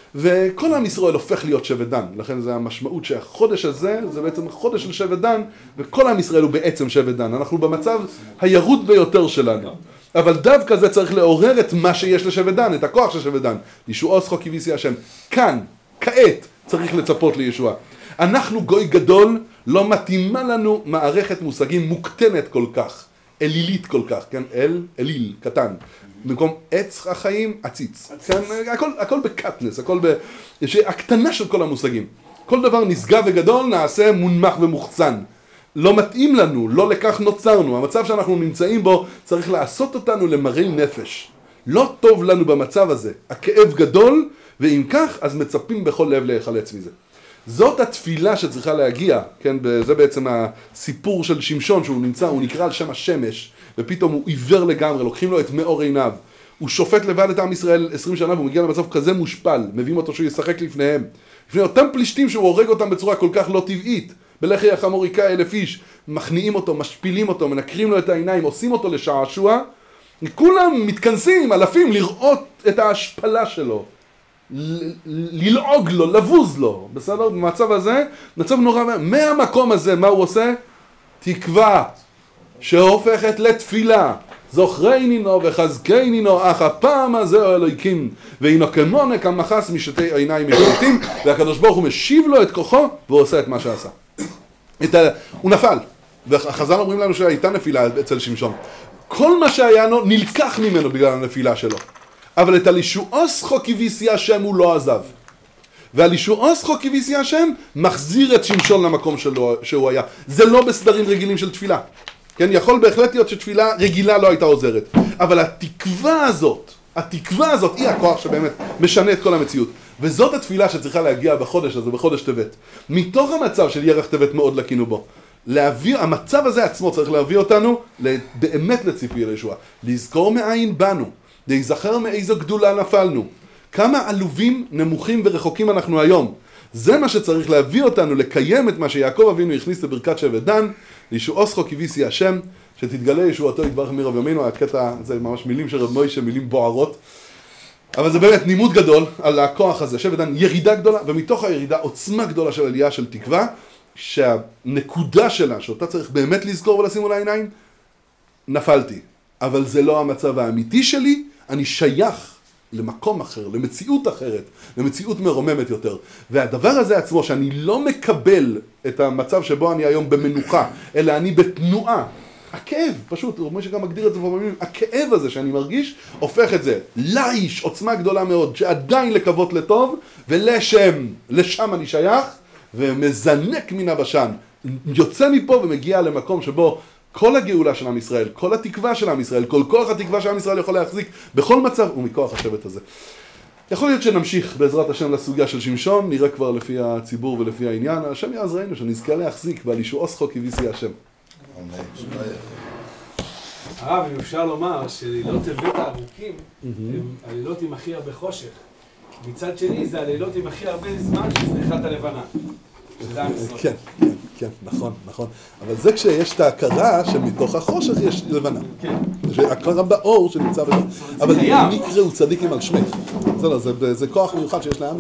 Speaker 1: וכל עם ישראל הופך להיות שבט דן. לכן זה המשמעות שהחודש הזה, זה בעצם חודש של שבט דן, וכל עם ישראל הוא בעצם שבט דן. אנחנו במצב הירוד ביותר שלנו. אבל דווקא זה צריך לעורר את מה שיש לשבט דן, את הכוח של שבט דן. לישועו שכו כביסי השם. כאן, כעת, צריך לצפות לישוע. אנחנו גוי גדול, לא מתאימה לנו מערכת מושגים מוקטנת כל כך, אלילית כל כך, כן? אל, אליל, קטן. במקום עץ החיים, עציץ. כן? הכל, הכל בקטנס, הכל ב... יש הקטנה של כל המושגים. כל דבר נשגב וגדול נעשה מונמך ומוחצן. לא מתאים לנו, לא לכך נוצרנו. המצב שאנחנו נמצאים בו צריך לעשות אותנו למראי נפש. לא טוב לנו במצב הזה. הכאב גדול, ואם כך, אז מצפים בכל לב להיחלץ מזה. זאת התפילה שצריכה להגיע, כן? זה בעצם הסיפור של שמשון, שהוא נמצא, הוא נקרא על שם השמש, ופתאום הוא עיוור לגמרי, לוקחים לו את מאור עיניו. הוא שופט לבד את עם ישראל עשרים שנה, והוא מגיע למצב כזה מושפל, מביאים אותו שהוא ישחק לפניהם. לפני אותם פלישתים שהוא הורג אותם בצורה כל כך לא טבעית. בלחי החמור היכה אלף איש, מכניעים אותו, משפילים אותו, מנקרים לו את העיניים, עושים אותו לשעשוע. כולם מתכנסים, אלפים, לראות את ההשפלה שלו. ללעוג לו, לבוז לו, בסדר? במצב הזה, מצב נורא, מהמקום הזה, מה הוא עושה? תקווה שהופכת לתפילה. זוכרני נו וחזקני נו, אך הפעם הזה הוא אלוהיקים, והינו כמונה כמחס משתי עיניים משפטים, והקדוש ברוך הוא משיב לו את כוחו, והוא עושה את מה שעשה. את ה... הוא נפל, והחז"ל אומרים לנו שהייתה נפילה אצל שמשון. כל מה שהיה לו נלקח ממנו בגלל הנפילה שלו. אבל את הלישועו שכו כביסי השם הוא לא עזב. ועל ישועוסכו כביסי השם, מחזיר את שמשון למקום שלו, שהוא היה. זה לא בסדרים רגילים של תפילה. כן, יכול בהחלט להיות שתפילה רגילה לא הייתה עוזרת. אבל התקווה הזאת, התקווה הזאת היא הכוח שבאמת משנה את כל המציאות. וזאת התפילה שצריכה להגיע בחודש הזה, בחודש טבת. מתוך המצב של ירח טבת מאוד לקינו בו. להביא, המצב הזה עצמו צריך להביא אותנו באמת לציפי לישועה. לזכור מאין באנו, להיזכר מאיזו גדולה נפלנו. כמה עלובים, נמוכים ורחוקים אנחנו היום. זה מה שצריך להביא אותנו לקיים את מה שיעקב אבינו הכניס לברכת שבט דן, לישועוסכו כביסי השם, שתתגלה ישועתו יתברך מרב ימינו. הקטע זה ממש מילים של רב מוישה, מילים בוערות. אבל זה באמת נימוד גדול על הכוח הזה, שבט דן ירידה גדולה, ומתוך הירידה עוצמה גדולה של עלייה של תקווה, שהנקודה שלה, שאותה צריך באמת לזכור ולשים מול העיניים, נפלתי. אבל זה לא המצב האמיתי שלי, אני שייך למקום אחר, למציאות אחרת, למציאות מרוממת יותר. והדבר הזה עצמו, שאני לא מקבל את המצב שבו אני היום במנוחה, אלא אני בתנועה, הכאב, פשוט, כמו שגם מגדיר את זה במילים, הכאב הזה שאני מרגיש, הופך את זה לאיש, עוצמה גדולה מאוד, שעדיין לקוות לטוב, ולשם, לשם אני שייך, ומזנק מן הבשן, יוצא מפה ומגיע למקום שבו כל הגאולה של עם ישראל, כל התקווה של עם ישראל, כל כוח התקווה של עם ישראל יכול להחזיק בכל מצב, ומכוח השבט הזה. יכול להיות שנמשיך בעזרת השם לסוגיה של שמשון, נראה כבר לפי הציבור ולפי העניין, השם יעזרנו שנזכה להחזיק ועל ישועוסכו כביסי השם.
Speaker 5: הרב, אם אפשר לומר שלילות טבת הארוכים הם הלילות עם הכי הרבה חושך. מצד שני זה הלילות עם הכי הרבה זמן של זריחת הלבנה.
Speaker 1: כן, כן, כן, נכון, נכון. אבל זה כשיש את ההכרה שמתוך החושך יש לבנה. כן. הכרה באור שנמצא בזה. אבל מקרה הוא צדיקים על שמך. זה כוח מיוחד שיש לעם.